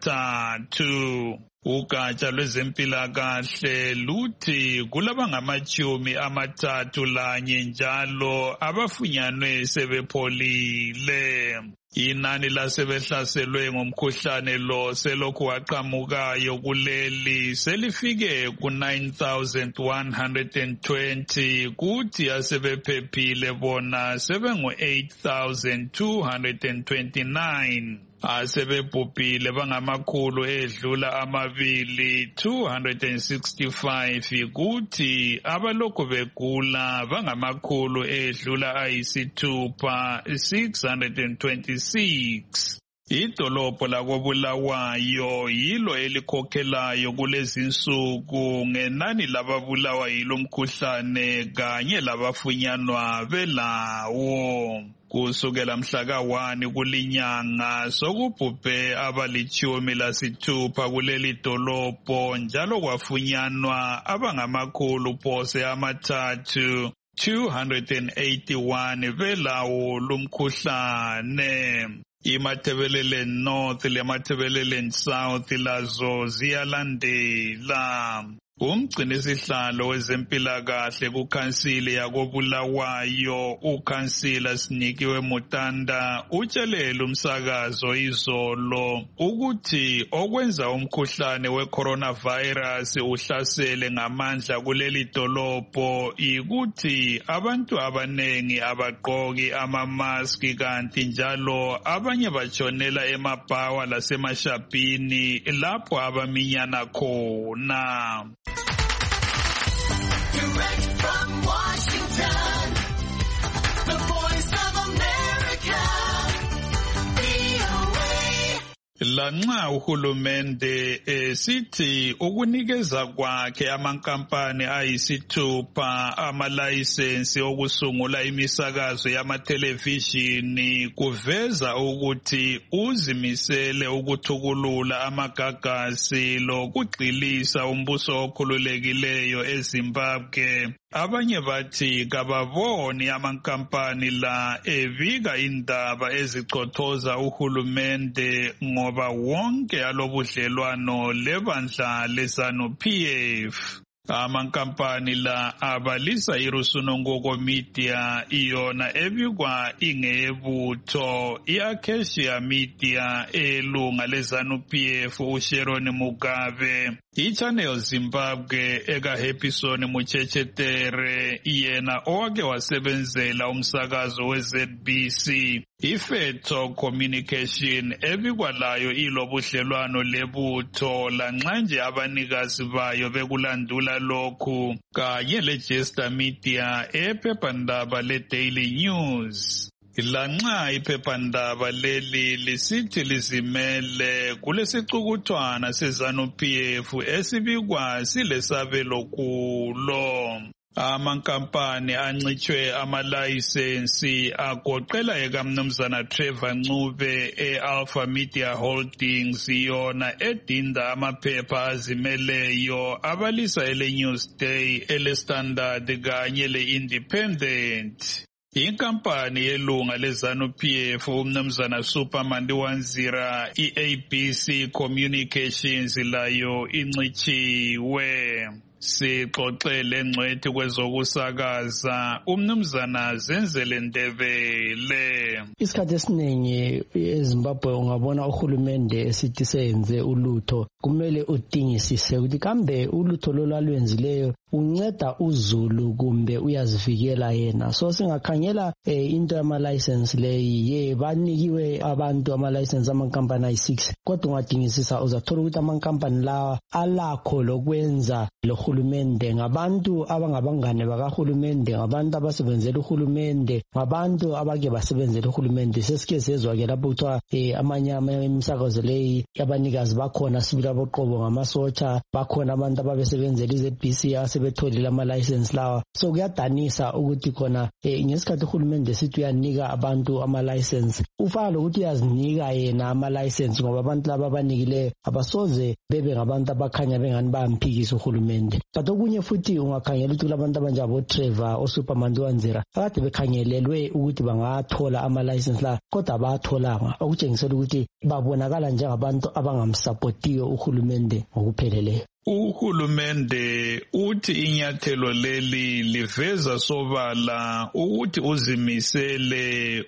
abathathu. Ugatsha lwezempilakahle luthi kulabangamachumi amathathu lanye njalo abafunyanwe sebepholile. Inani lasebehlaselwe ngomkhuhlane lo selokhu waqhamukayo kuleli selifike ku-nine thousand one hundred twenty, kuthi asebephephile bona sebengu-eight thousand two hundred twenty-nine. Asebebhubhile bangamakhulu edlula amabili two hundred sixty-five, kuthi abalokhu begula bangamakhulu edlula ayisithupha six hundred twenty-six. Idolobho lakobulawayo yilo elikhokhelayo kulezinsuku ngenani lababulawa yilo mkhuhlane kanye labafunyanwa belawo. Kusukela mhla ka one kulinyanga sokubhubhe abalitshumi lasithupha kuleli dolobho, njalo kwafunyanwa abangamakhulu phose amathathu two hundred eighty-one belawo lumkhuhlane. iMatabeleland North leMatabeleland South lazo ziyalandela. Umgcinisihlalo wezempilakahle kukhansili yakobulawayo, ukhansila Sinikiwe Mutanda, utshelele umsakazo izolo ukuthi okwenza umkhuhlane we-coronavirus uhlasele ngamandla kuleli dolobho ikuthi abantu abanengi abagqoki ama-mask, kanti njalo abanye batshonela emabhawa lasemashabhini lapho abaminyana khona. Direct from Washington, the voice of America, V O A. Lanxa uhulumende esithi ukunikeza kwakhe amankampani ayisithupha amalayisensi okusungula imisakazo yamathelevishini kuveza ukuthi uzimisele ukuthukulula amagagasi lokugxilisa umbuso okhululekileyo eZimbabwe, Abanye bathi kababoni amankampani la evika indaba ezichothoza uhulumende ngoba wonke alobudlelwano lebandla leZanu-P F. Amankampani la abalisa irusunongo media iyona ebikwa ingebutho iAcacia Media elunga leZanu-P F uSharon Mugabe. iChannel Zimbabwe eka Happyson Muchechetere yena owake wasebenzela umsakazo weZ B C. iFeto Communication ebikwa layo ilobudlelwano lebutho lanxa nje abanikazi bayo bekulandula lokhu, kanye leJester Media ephephandaba leDaily News. Lanxa iphephandaba leli lisithi lizimele kulesicukuthwana seZanu-P F esibikwa silesabelo kulo. Amankampani ancitshwe amalayisensi agoqela ekaMnumzana Trevor Ncube e-Alpha Media Holdings yona edinda amaphepha azimeleyo abalisa ele-Newsday, ele-Standard kanye le-Independent. Inkampani yelunga leZanu-P F uMnumzana Superman Wanzira i-A B C Communications layo incitshiwe. Sixoxele ngcwethi kwezokusakaza uMnumzana Zenzele Ndebele. Isikhathi esiningi eZimbabwe ungabona uhulumende esithi senze ulutho, kumele udingisise ukuthi kambe ulutho lolwalwenzileyo unceda uZulu kumbe uyazivikela yena. So singakhangela eh, into yama-license leyi ye banikiwe abantu ama-license amankampani ayi-six, kodwa ungadingisisa uzathola ukuthi amankampani lawa alakho lokwenza lo hulumende, ngabantu abangabangane bakahulumende, ngabantu abasebenzela uhulumende, ngabantu abake basebenzela uhulumende. Sesike sezwa ke lapho kuthiwa eh, amanyama emisakazo leyi abanikazi bakhona sibili aboqobo ngamasotsha, bakhona abantu ababesebenzela iZ B C asebetholile ama-license lawa. So kuyadanisa ukuthi khona eh, ngesikhathi uhulumende sithi uyanika abantu ama-license, ufaka lokuthi uyazinika yena ama-license ngoba abantu laba abanikileyo abasoze bebe ngabantu abakhanya bengani bayamphikisa uhulumende. But okunye futhi ungakhangela ukuthi kulabantu abanjabo Trevor oSuperman Wanzira akade bekhangelelwe ukuthi bangathola ama-license la, kodwa abatholanga, okutshengisela ukuthi babonakala njengabantu abangamsupportiyo uhulumende ngokupheleleyo. Uhulumende uthi inyathelo leli liveza sobala ukuthi uzimisele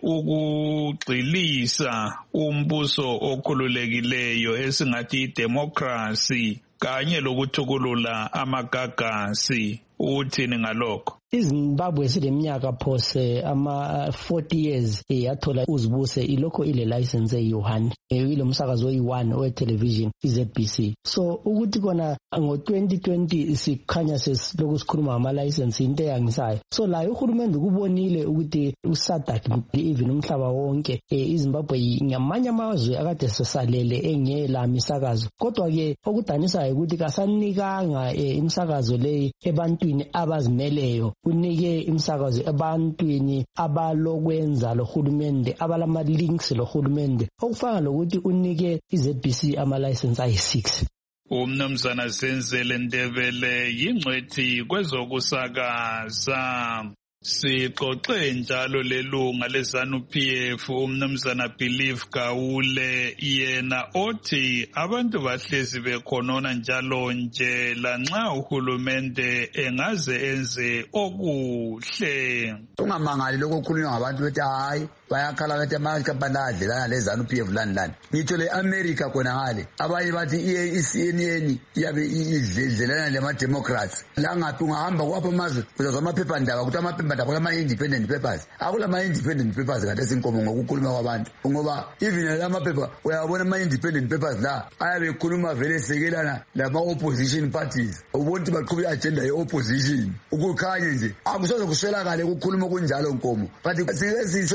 ukugxilisa umbuso okhululekileyo esingathi idemocracy kanye lokuthukulula amagagasi. Uthini ngalokho? iZimbabwe sileminyaka phose ama forty years yathola uzibuse ilokho ile license eyi-one, ile umsakazo oyi-one we television iZ B C. So ukuthi kona ngo twenty twenty sikhanya sesilokhu sikhuluma ngama license into eyangisayo. So la uhulumende kubonile ukuthi uSadak even umhlaba wonke iZimbabwe ngamanye amazwe akade sesalele engela misakazo, kodwa ke okudanisayo ukuthi kasanikanga imisakazo leyi ebantwini abazimeleyo, unike imsakazo ebantwini abalokwenza lo hulumende, abalama links lo hulumende, okufana lokuthi unike iZ B C ama-license ayi-six. uMnumzana Zenzele Ndebele yingcwethi kwezokusakaza. Sixoxe njalo lelunga leZanu-P F uMnumzana Believe Gawule yena othi abantu bahlezi bekhonona njalo nje lanxa uhulumende engaze enze okuhle. Ungamangali lokho kukhulunywa ngabantu bethi hayi bayakhala bethi amankampani adlelana leZanu-P F lani lani. Ngitho le-America khona ngale abanye bathi i-C N N iyabe idlelana lema-Democrats. La ngaphi ungahamba kwapho amazwe uzazwa amaphephandaba ukuthi amaphephandaba ama-independent papers. Akulama-independent papers kade sinkomo ngokukhuluma kwabantu, ngoba even la maphepha uyabona ama-independent papers la ayabe ekhuluma vele esekelana lama-opposition parties. Ubona ukuthi baqhuba i-agenda ye-opposition ukukhanye nje akusoze kuswelakale ukukhuluma kunjalo nkomo. But sike siswele ubuthongo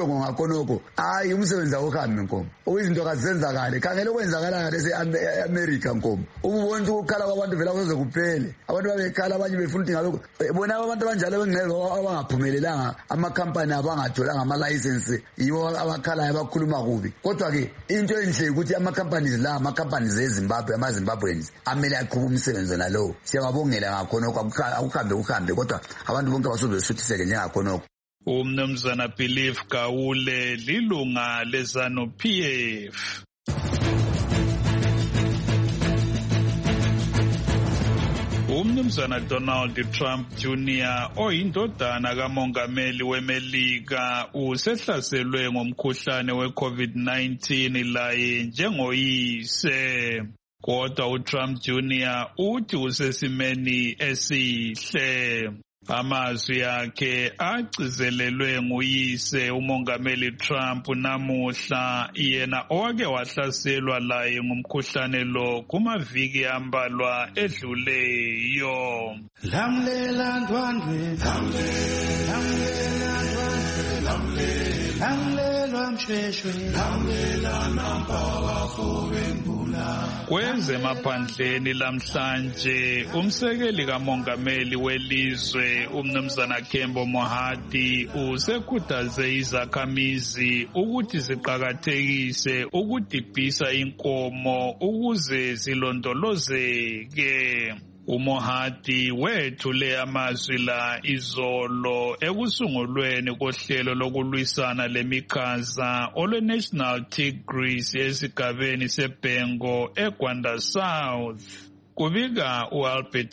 inkomo ngakhonokho hayi umsebenzi awuhambi inkomo okuyizinto kazenzakale khangela okwenzakala ngale se-America nkomo ubona ukukhala kwabantu vela kuze kuphele abantu babekhala abanye befuna ukuthi ngalokho bona abantu abanjalo bengcelo abangaphumelelanga amakhampani abangatholanga ama-license yibo abakhalayo abakhuluma kubi kodwa-ke into enhle ukuthi ama-companies la ama-companies ezimbabwe ama-zimbabweans amele aqhuba umsebenzi nalowo siyababongela ngakhonokho akuhambe kuhambe kodwa abantu bonke basuzesuthiseke njengakhonokho. Umnumzana Believe Gawule lilunga leZANU-P F. Umnumzana Donald Trump Junior oyindodana kamongameli weMelika usehlaselwe ngomkhuhlane we-COVID nineteen laye njengoyise. Kodwa uTrump Junior uthi usesimeni esihle. Amazwi akhe agcizelelwe nguyise umongameli Trump namuhla yena owake wahlaselwa laye ngumkhuhlane lo kumaviki ambalwa edluleyo. Lamlela ndwandwe lamlela ndwandwe lamlela msheshwe lamlela nampaka fobengula. Kwezemaphandleni lamhlanje umsekeli kamongameli welizwe umnumzana Kembo Mohadi usekhuthaze izakhamizi ukuthi ziqhakathekise ukudibhisa inkomo ukuze zilondolozeke. uMohadi wethule amazwi la izolo ekusungulweni kohlelo lokulwisana lemikhaza olwe-National Tigris esigabeni seBhengo eGwanda South. Kubika uAlbert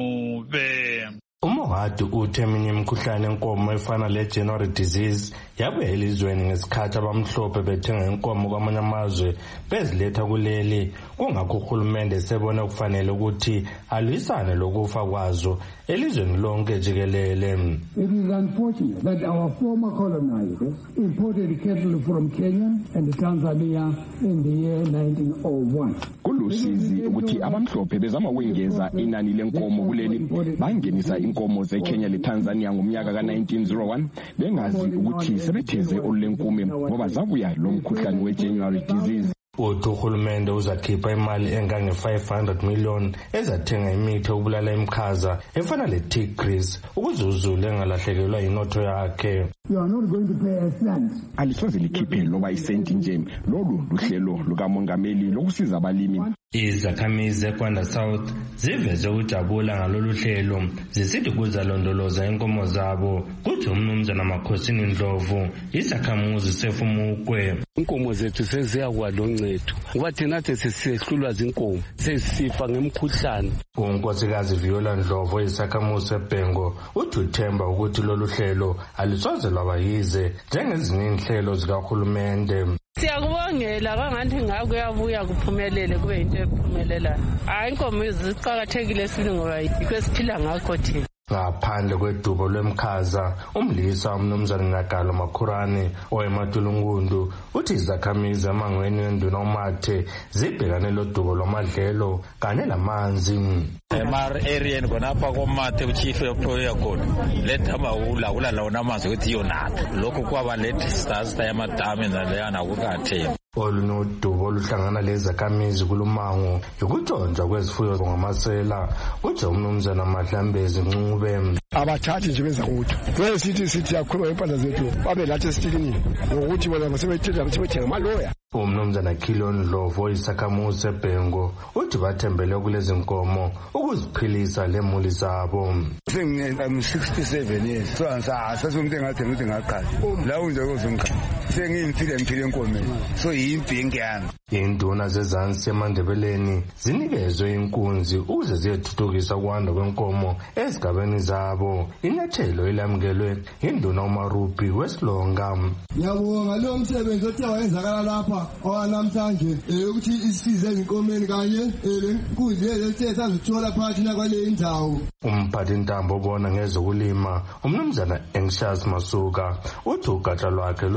Ncube. uMohadi uthe eminye imikhuhlane enkomo efana le-January disease yabuya elizweni ngesikhathi abamhlophe bethenga inkomo kwamanye amazwe beziletha kuleli kungakho uhulumende sebone kufanele ukuthi alwisane lokufa kwazo elizweni lonke jikelele. It is unfortunate that our former colonizers imported cattle from Kenya and Tanzania in the year nineteen oh one. Kulusizi ukuthi abamhlophe bezama ukwengeza inani lenkomo kuleli bangenisa inkomo zeKenya leTanzania ngomnyaka ka nineteen oh one bengazi ukuthi sebetheze olulenkume ngoba zabuya lo mkhuhlane we-January disease. Uthi uhulumende uzakhipha imali engange five hundred million ezathenga imithi yokubulala imikhaza efana le-Tigris ukuze uzulu engalahlekelwa inotho yakhe. You are not going to pay a cent. Alisoze likhiphe loba isenti nje. Lolu luhlelo lukamongameli lokusiza abalimi. Izakhamizi eGwanda South ziveze ukujabula ngalolu hlelo zisithi kuzalondoloza inkomo zabo kuthi umnumzana Makhosini Ndlovu isakhamuzi sefumukwe. Inkomo zethu seziyakwadla oncedo ngoba thina nathi sesihlulwa zinkomo sesifa ngemkhuhlane. uNkosikazi Viola Ndlovu isakhamuzi seBhengo uthi uthemba ukuthi lolu hlelo alisoze lwabayize njengezinye inhlelo zikahulumende. Siyakubongela kangathi ngakho yabuya kuphumelele kube into ephumelelayo. Hayi inkomo ziqhakathekile sibili ngoba yikho esiphila ngakho thina. Ngaphandle kwedubo lwemkhaza umlisa umnumzana Nagalo Makhurane oyematulungundu uthi izakhamizi emangweni wenduna uMathe zibhekane lodubo lwamadlelo kanye lamanzi. Emar area ngonapha koMathe uchief yokutoya khona letha mawula kula lawo namanzi ukuthi yonatha lokho kwaba le disaster yamadami naleyana kukathe. Olunodubo oluhlangana lezakhamizi kulumango yikutshontshwa kwezifuyo ngamasela uthi umnumzana Madlambezi Ncube. Abathathi nje benza ukuthi kuye sithi sithi yakhuluma impahla zethu babe lathi esitikini ngokuthi bona basebethetha ukuthi bethenga amaloya. Umnumzana Khilo Ndlovu isakhamuzi seBhengo uthi bathembele kulezi nkomo ukuziphilisa lemuli zabo. Sengine sixty-seven years so ansasazi umuntu engathenga ukuthi ngaqala la unje kozongqa sengimphile mphile enkomeni so yimpi yami. Induna zezansi eMandebeleni zinikezwe inkunzi ukuze ziyethuthukisa ukwanda kwenkomo ezigabeni zabo. Inyathelo elamukelwe induna uMarupi weSilonga. Ngiyabonga lo msebenzi othe wayenzakala lapha owanamhlanje ukuthi isize ezinkomeni kanye lenkunzi ethe sazithola phakathi nakwale indawo. Umphathi ntambo obona ngezokulima umnumzana Anxious Masuka uthi ugatsha lwakhe luzathuthukisa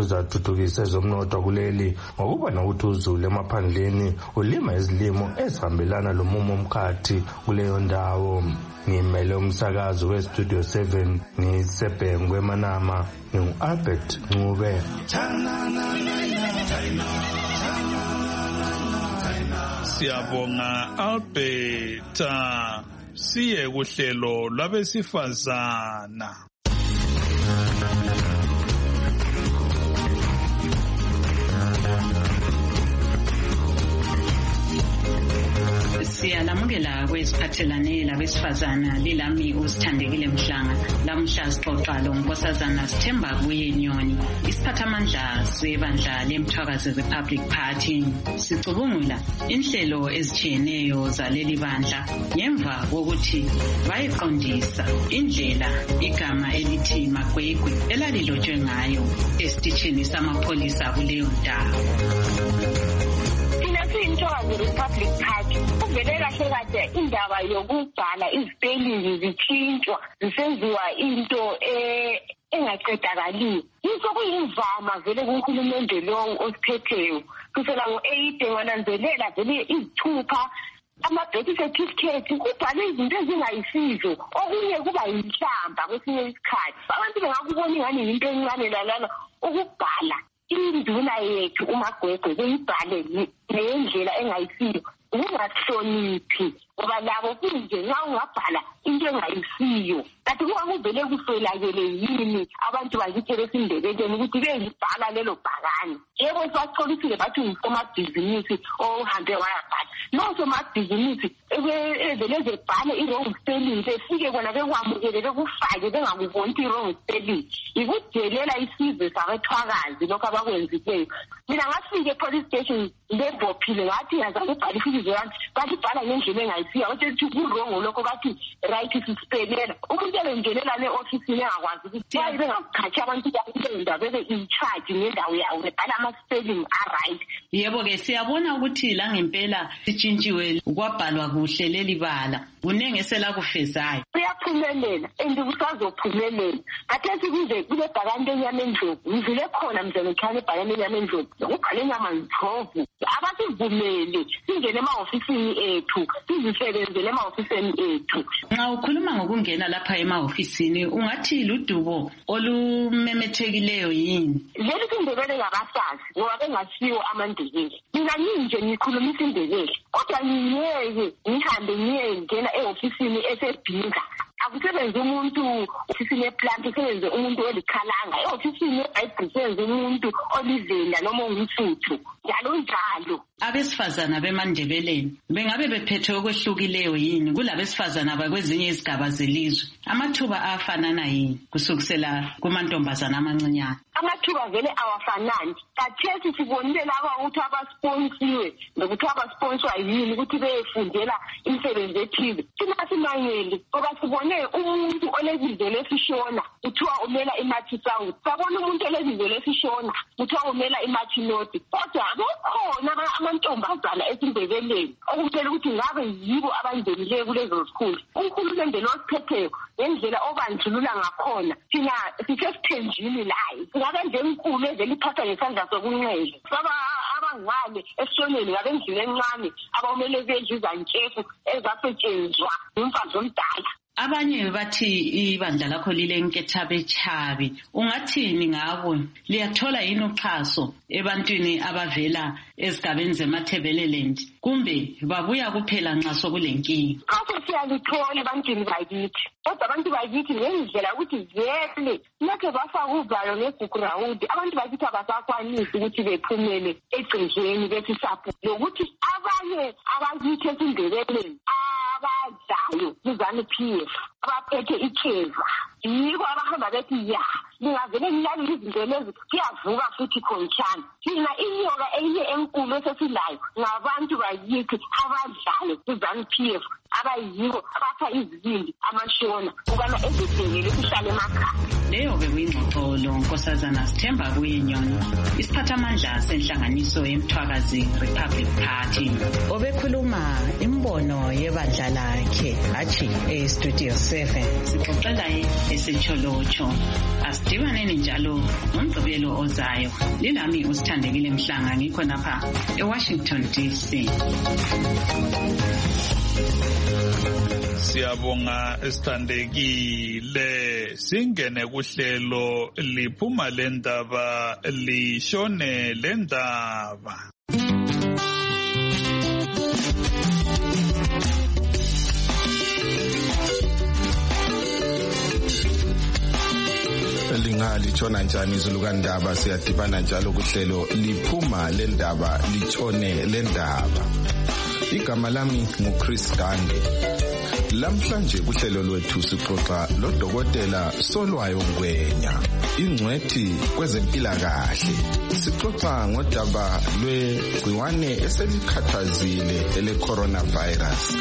ukuthuthukisa ezomnotho kuleli ngokuba nokuthi uzulu emaphandleni ulima izilimo ezihambelana lomumo omkhathi kuleyo ndawo. Ngimele umsakazo weStudio seven ngisebhengwe eManama, ngingu-Albert Ncube. Siyabonga Albert. Siye kuhlelo lwabesifazana. Siyalamukela kwesiphathelane labesifazana lilami uSithandekile Mhlanga. Lamhla sixoxa lo Nkosazana Sithemba Kuyenyoni, isiphathamandla sebandla leMthwakazi Republic Party. Sicubungula inhlelo ezitshiyeneyo zaleli bandla ngemva kokuthi bayiqondisa indlela igama elithi Magwegwe elalilotshwe ngayo esitishini samapholisa kuleyo ndawo. Umthwakazi Republic Party uvele kahle kade indaba yokubhala izipelling zitshintshwa zisenziwa into engaqedakaliyo. Yikho kuyimvama vele kuhulumende lo osiphetheyo kusela ngo-eight wananzelela vele izithupha ama-birth certificate kubhalwe izinto ezingayisizo, okunye kuba yinhlamba kwesinye isikhathi. Abantu bengakubona ingani yinto encane lalana ukubhala induna yethu uMagwegwe kuyibhale ngendlela engayisiyo, ukungahloniphi ngoba labo kunje nxa ungabhala into engayisiyo. Kanti kungakuvele kufelakele yini abantu bakithi besindebeleni ukuthi beyibhala lelo bhakane? Yebo sibaxolisile bathi ngusomabhizinisi ohambe wayabhala. Nosomabhizinisi evele zebhale i-wrong spelling befike kona bekwamukele bekufake bengakuboni i-wrong spelling. Yikudelela isizwe sabethwakazi lokho abakwenzileyo. Mina ngafike e-police station ngebophile ngathi yazama ubhala isibizo yami bathi bhala ngendlela engayisiyo. Bathi kurongo lokho bathi right sispelela. Umuntu ebengelela ne-ofisini engakwazi ukuthi baye bengakhathi abantu bakule bebe in charge ngendawo yawo bebhala ama-spelling a-right. Yebo-ke siyabona ukuthi la ngempela sitshintshiwe kwabhalwa kuhle leli bala. Kunenge selakufezayo. Uyaphumelela and kusazophumelela. Khathesi kuze kule bhakane lenyama endlovu. Ngivile khona mzangikhane ibhakane lenyama endlovu. Ukubhala inyama ndlovu. Abasivumele singene ema-ofisini ethu, sizisebenzele ema-ofisini ethu. Nxa ukhuluma ngokungena lapha ema-ofisini ungathi ludubo olumemethekileyo yini? Leli sindebele ngabasazi ngoba bengasiwo amandebele. Mina nginje ngikhulumisa indebele kodwa ngiyeke ngihambe ngiyengena e-ofisini esebhinga. Akusebenze umuntu ofisini eplant, usebenze umuntu olikhalanga. E-ofisini ebhayibhili usebenze umuntu olivenda noma ongumsuthu njalo njalo. Abesifazana beMandebeleni bengabe bephethwe okwehlukileyo yini kulabesifazana bakwezinye izigaba zelizwe? Amathuba afanana yini kusukisela kumantombazana amancinyane? Amathuba vele awafanani. Kathesi sibonile laba ukuthi abasponsiwe nokuthi abasponswa yini ukuthi beyefundela imisebenzi ethize. Thina simangele ngoba sibone umuntu olebizo lesishona kuthiwa umela iMathi South. Sabona umuntu olebizo lesishona kuthiwa umela iMathi North. Kodwa kukhona amantombazana esindebeleni okumele ukuthi ngabe yibo abangenileyo kulezo zikhulu. Uhulumende lo osiphetheyo ngendlela obandlulula ngakhona thina sithe sithenjini layo. Ngabe nje enkulu evele iphatha ngesandla sokunxele. Saba abangale esonweni ngabe endlini encane abamele bedla izantshefu ezasetshenzwa umfazi omdala. Abanye bathi ibandla lakho lilenkethabetshabi. Ungathini ngabo? Liyathola yini uxhaso ebantwini abavela ezigabeni zeMathebeleland kumbe babuya kuphela nxa sokulenkinga? Kho siyalithola ebantwini bakithi. Kodwa abantu bakithi ngendlela ukuthi vele nakhe bafaka uvalo ngegugurawudi abantu bakithi abasakwanisi ukuthi bephumele egcekeni bethi sapho lokuthi abanye abakithi esindebeleni abadlayo kuzanu-P F abaphethe ikheva yiko abahamba bethi ya lingavele lilalile izinto lezi kuyavuka futhi khonjani. Thina inyoka enye enkulu esesilayo ngabantu bakithi abadlayo kuzanu-P F abayiko abapha izibindi amashona ukana esidengele sihlale emakhaya. Leyo bekuyingxoxo lo Nkosazana Sithemba Kuyenyoni, isiphathamandla senhlanganiso yeMthwakazi Republic Party, obekhuluma imbono yebandla lakhe. hatshi estudio seven. Sixoxela esitsholotsho. Asidibaneni njalo ngomgqibelo ozayo. Lilami uSithandekile Mhlanga ngikho napha eWashington D C. Siyabonga Sithandekile. Singene kuhlelo liphuma lendaba lishone lendaba. Lingalitshona njani izulu kandaba siyadibana njalo kuhlelo liphuma lendaba litshone lendaba. Igama lami nguChris Gande. Lamhlanje kuhlelo lwethu sixoxa lodokotela Solwayo Ngwenya, ingcwethi kwezempilakahle. Sixoxa ngodaba lwegciwane eselikhathazile ele coronavirus.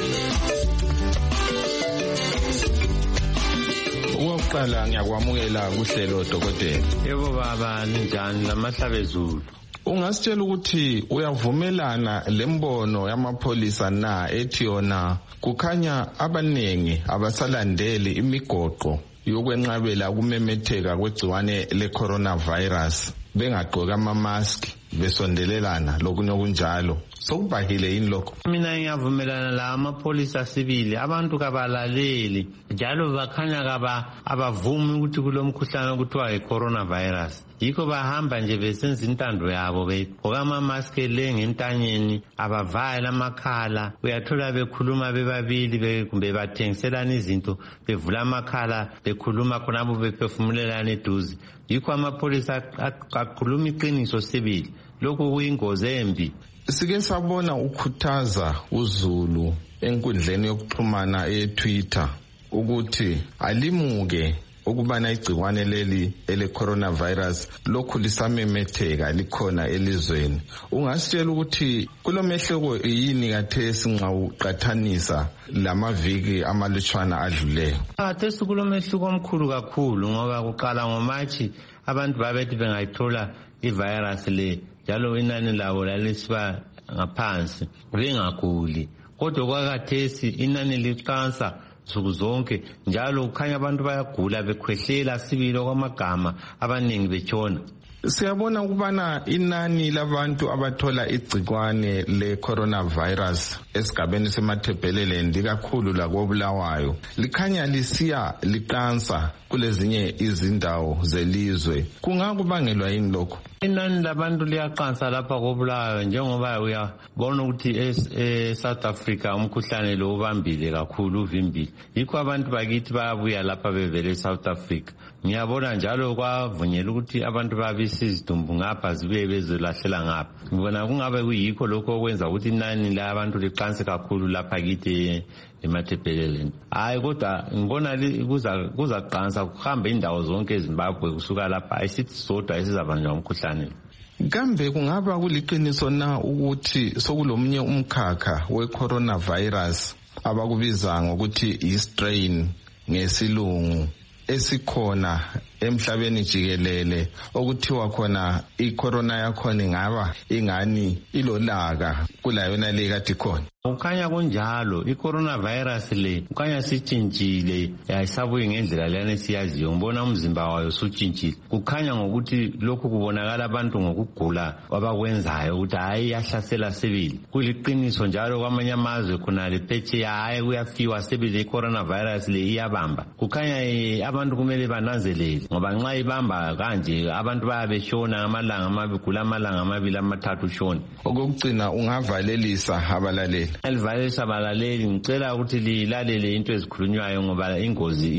Uqala ngiyakwamukela kuhlelo dokotela. Yebo baba, ninjani lamahlabezulu? Ungasitshela ukuthi uyavumelana lembono yamapholisa na ethi yona kukhanya abanengi abasalandeli imigoqo yokwenqabela kumemetheka kwegciwane le coronavirus bengagqoka ama mask besondelelana lokunye okunjalo? Sokubhahile yini lokho? Mina ngiyavumelana la amapholisa sibili, abantu kabalaleli njalo bakhanya kaba abavumi ukuthi kulomkhuhlane okuthiwa i-coronavirus. Yikho bahamba nje besenza intando yabo begqoka ama-mask lengentanyeni, abavala amakhala. Uyathola bekhuluma bebabili kumbe bathengiselana izinto, bevula amakhala bekhuluma khonabo bephefumulelana eduze. Yikho amapholisa aqhuluma iqiniso sibili. Lokhu kuyingozi embi. Sike sabona ukhuthaza uZulu enkundleni yokuxhumana eTwitter ukuthi alimuke ukubana igciwane leli ele coronavirus lokhu lisamemetheka likhona elizweni. Ungasitshela ukuthi kulomehloko yini kathesi nxa uqathanisa lamaviki amalutshwana adluleyo? Kathesi kulomehluko omkhulu kakhulu ngoba kuqala ngoMashi abantu babethi bengayithola ivirus le njalo inani labo lalisiba ngaphansi bengaguli, kodwa kwakathesi inani liqansa nsuku zonke njalo kukhanya abantu bayagula bekhwehlela sibili kwamagama abaningi betshona. Siyabona ukubana inani labantu abathola igcikwane le coronavirus esigabeni semathebhelelendi kakhulu lakobulawayo likhanya lisiya liqansa kulezinye izindawo zelizwe. Kungakubangelwa yini lokho? Inani labantu liyaqansa lapha kobulawayo njengoba uyabona ukuthi eSouth Africa umkhuhlane lo ubambile kakhulu uvimbile. Yikho abantu bakithi bayabuya lapha bevele eSouth Africa. Ngiyabona njalo kwavunyelwa ukuthi abantu babise izidumbu ngapha zibuye bezolahlela ngapha. Ngibona kungabe kuyikho lokho okwenza ukuthi inani labantu liqanse kakhulu lapha kithi emathebheleleni. Hayi kodwa ngibona kuza kuzaqansa kuhambe indawo zonke eZimbabwe kusuka lapha ayisithi sodwa esizabanjwa umkhuhlane. Kambe kungaba kuliqiniso na ukuthi sokulomunye umkhakha we coronavirus abakubiza ngokuthi i-strain ngesilungu esikhona emhlabeni jikelele okuthiwa khona icorona yakhona ingaba ingani ilolaka kulayona le kade khona? Ukhanya kunjalo, i-coronavirus le ukhanya sitshintshile, yayisabuye ngendlela lana siyaziyo. Ngibona umzimba wayo sutshintshile. Kukhanya ngokuthi lokhu kubonakala abantu ngokugula abakwenzayo ukuthi hayi yahlasela sibili. Kuliqiniso njalo kwamanye amazwe khona lephetsheya hayi kuyafiwa sibili i-coronavirus le iyabamba. Kukhanya abantu kumele bananzelele ngoba nxa ibamba kanje abantu bayabeshona amalanga amabili amalanga amabili amathathu shona. Okugcina ungavalelisa abalaleli. Elivalelisa abalaleli ngicela ukuthi lilalele into ezikhulunywayo ngoba ingozi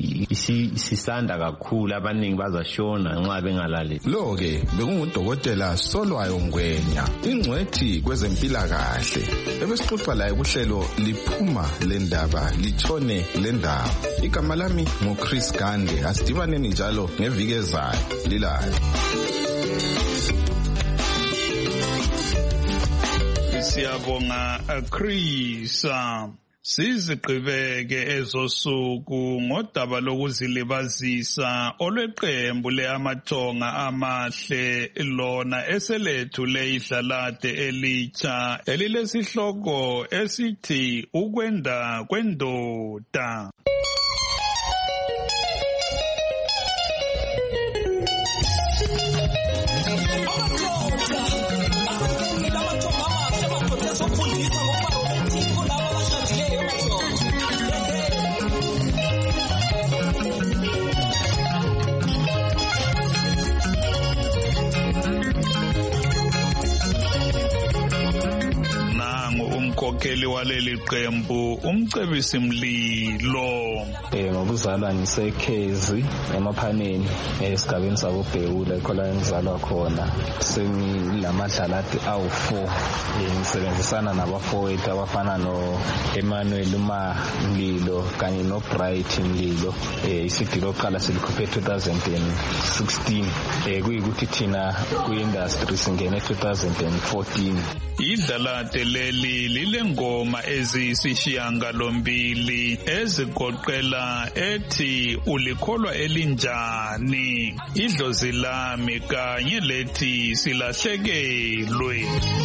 isisanda kakhulu, abaningi bazashona nxa bengalaleli. Lo ke bekungudokotela Solwayo Ngwenya, ingcwethi kwezempilakahle. Ebesixoxa laye kuhlelo liphuma lendaba litshone lendaba. Igama lami nguChris Gande. Asidibaneni njalo ngeviki ezayo. Lilale. Siyabonga Chris. Sizigqibeke ezosuku ngodaba lokuzilibazisa olweqembu leamathonga amahle lona eselethu leidlalade elitsha elilesihloko esithi ukwenda kwendoda. Umkhokheli waleli qembu umcebisi mlilo eh ngokuzalwa ngisekhezi emaphaneni esigabeni sabobhewula ekhola ngizalwa khona sengilamadlalati awu four ngisebenzisana nabafowethu abafana no Emmanuel uma Mlilo kanye no Bright Mlilo eh isigidi lokuqala silikhuphe two thousand sixteen eh kuyikuthi thina ku-industry singene two thousand fourteen. Idlalade leli lilengoma eziyisishiyangalombili ezigoqela ethi ulikholwa elinjani, idlozi lami kanye lethi silahlekelwe.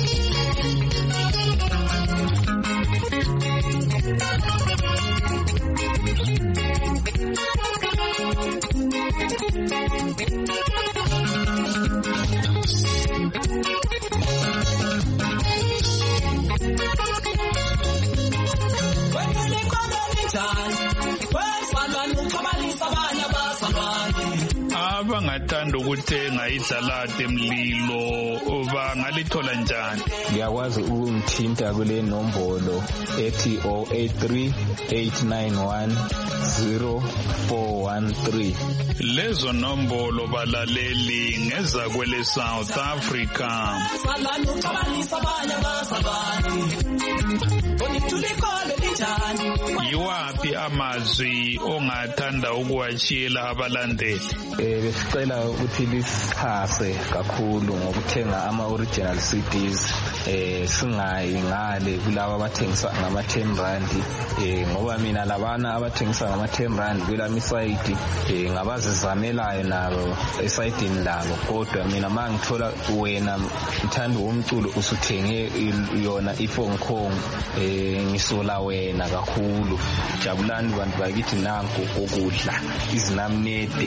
Abangathanda ukuthenga idlalade Mlilo bangalithola njani? Ngiyakwazi ukungithinta kule nombolo ethi zero eight three eight nine one zero four one three. Lezo nombolo balaleli ngeza kwele South Africa. Yiwaphi amazwi ongathanda ukuwashiyela abalandeli? Eh besicela ukuthi lisihase kakhulu ngokuthenga ama original C Ds eh singayi ngale kulabo abathengisa ngama ten rand eh ngoba mina labana abathengisa ngama ten rand kulami site eh ngabazizamelayo nabo esayidini labo, kodwa mina mangithola wena mthanda womculo usuthenge yona iphone khong eh ngisola wena kakhulu. Jabulani bantu bakithi nanku kokudla izinamnede.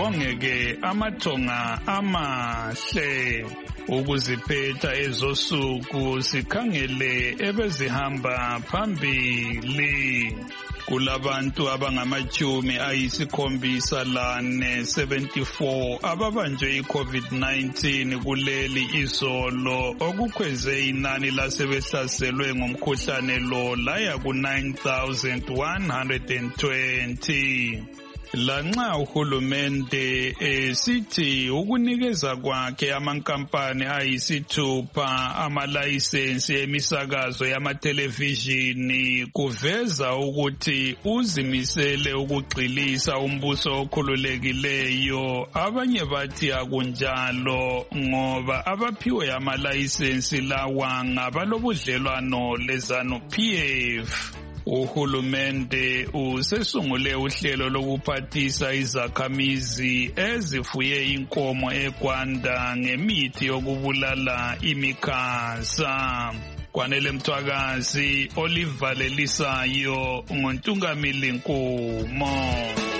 sibongeke amathonga amahle. Ukuziphetha ezosuku sikhangele ebezihamba phambili. Kulabantu abangamachumi ayisikhombisa lane seventy-four ababanjwe i-COVID nineteen kuleli izolo, okukhweze inani lasebehlaselwe ngumkhuhlane lo laya ku nine thousand one hundred twenty. Lanxa uhulumende esithi ukunikeza kwakhe amankampani ayisithupha amalayisensi emisakazo yamathelevishini kuveza ukuthi uzimisele ukugxilisa umbuso okhululekileyo, abanye bathi akunjalo ngoba abaphiwe amalayisensi lawa ngabalobudlelwano leZANU-P F. Uhulumende usesungule uhlelo lokuphathisa izakhamizi ezifuye inkomo eGwanda ngemithi yokubulala imikhaza. Kwanele Mthwakazi, Oliver Lelisayo, nguNtungamili Nkumo.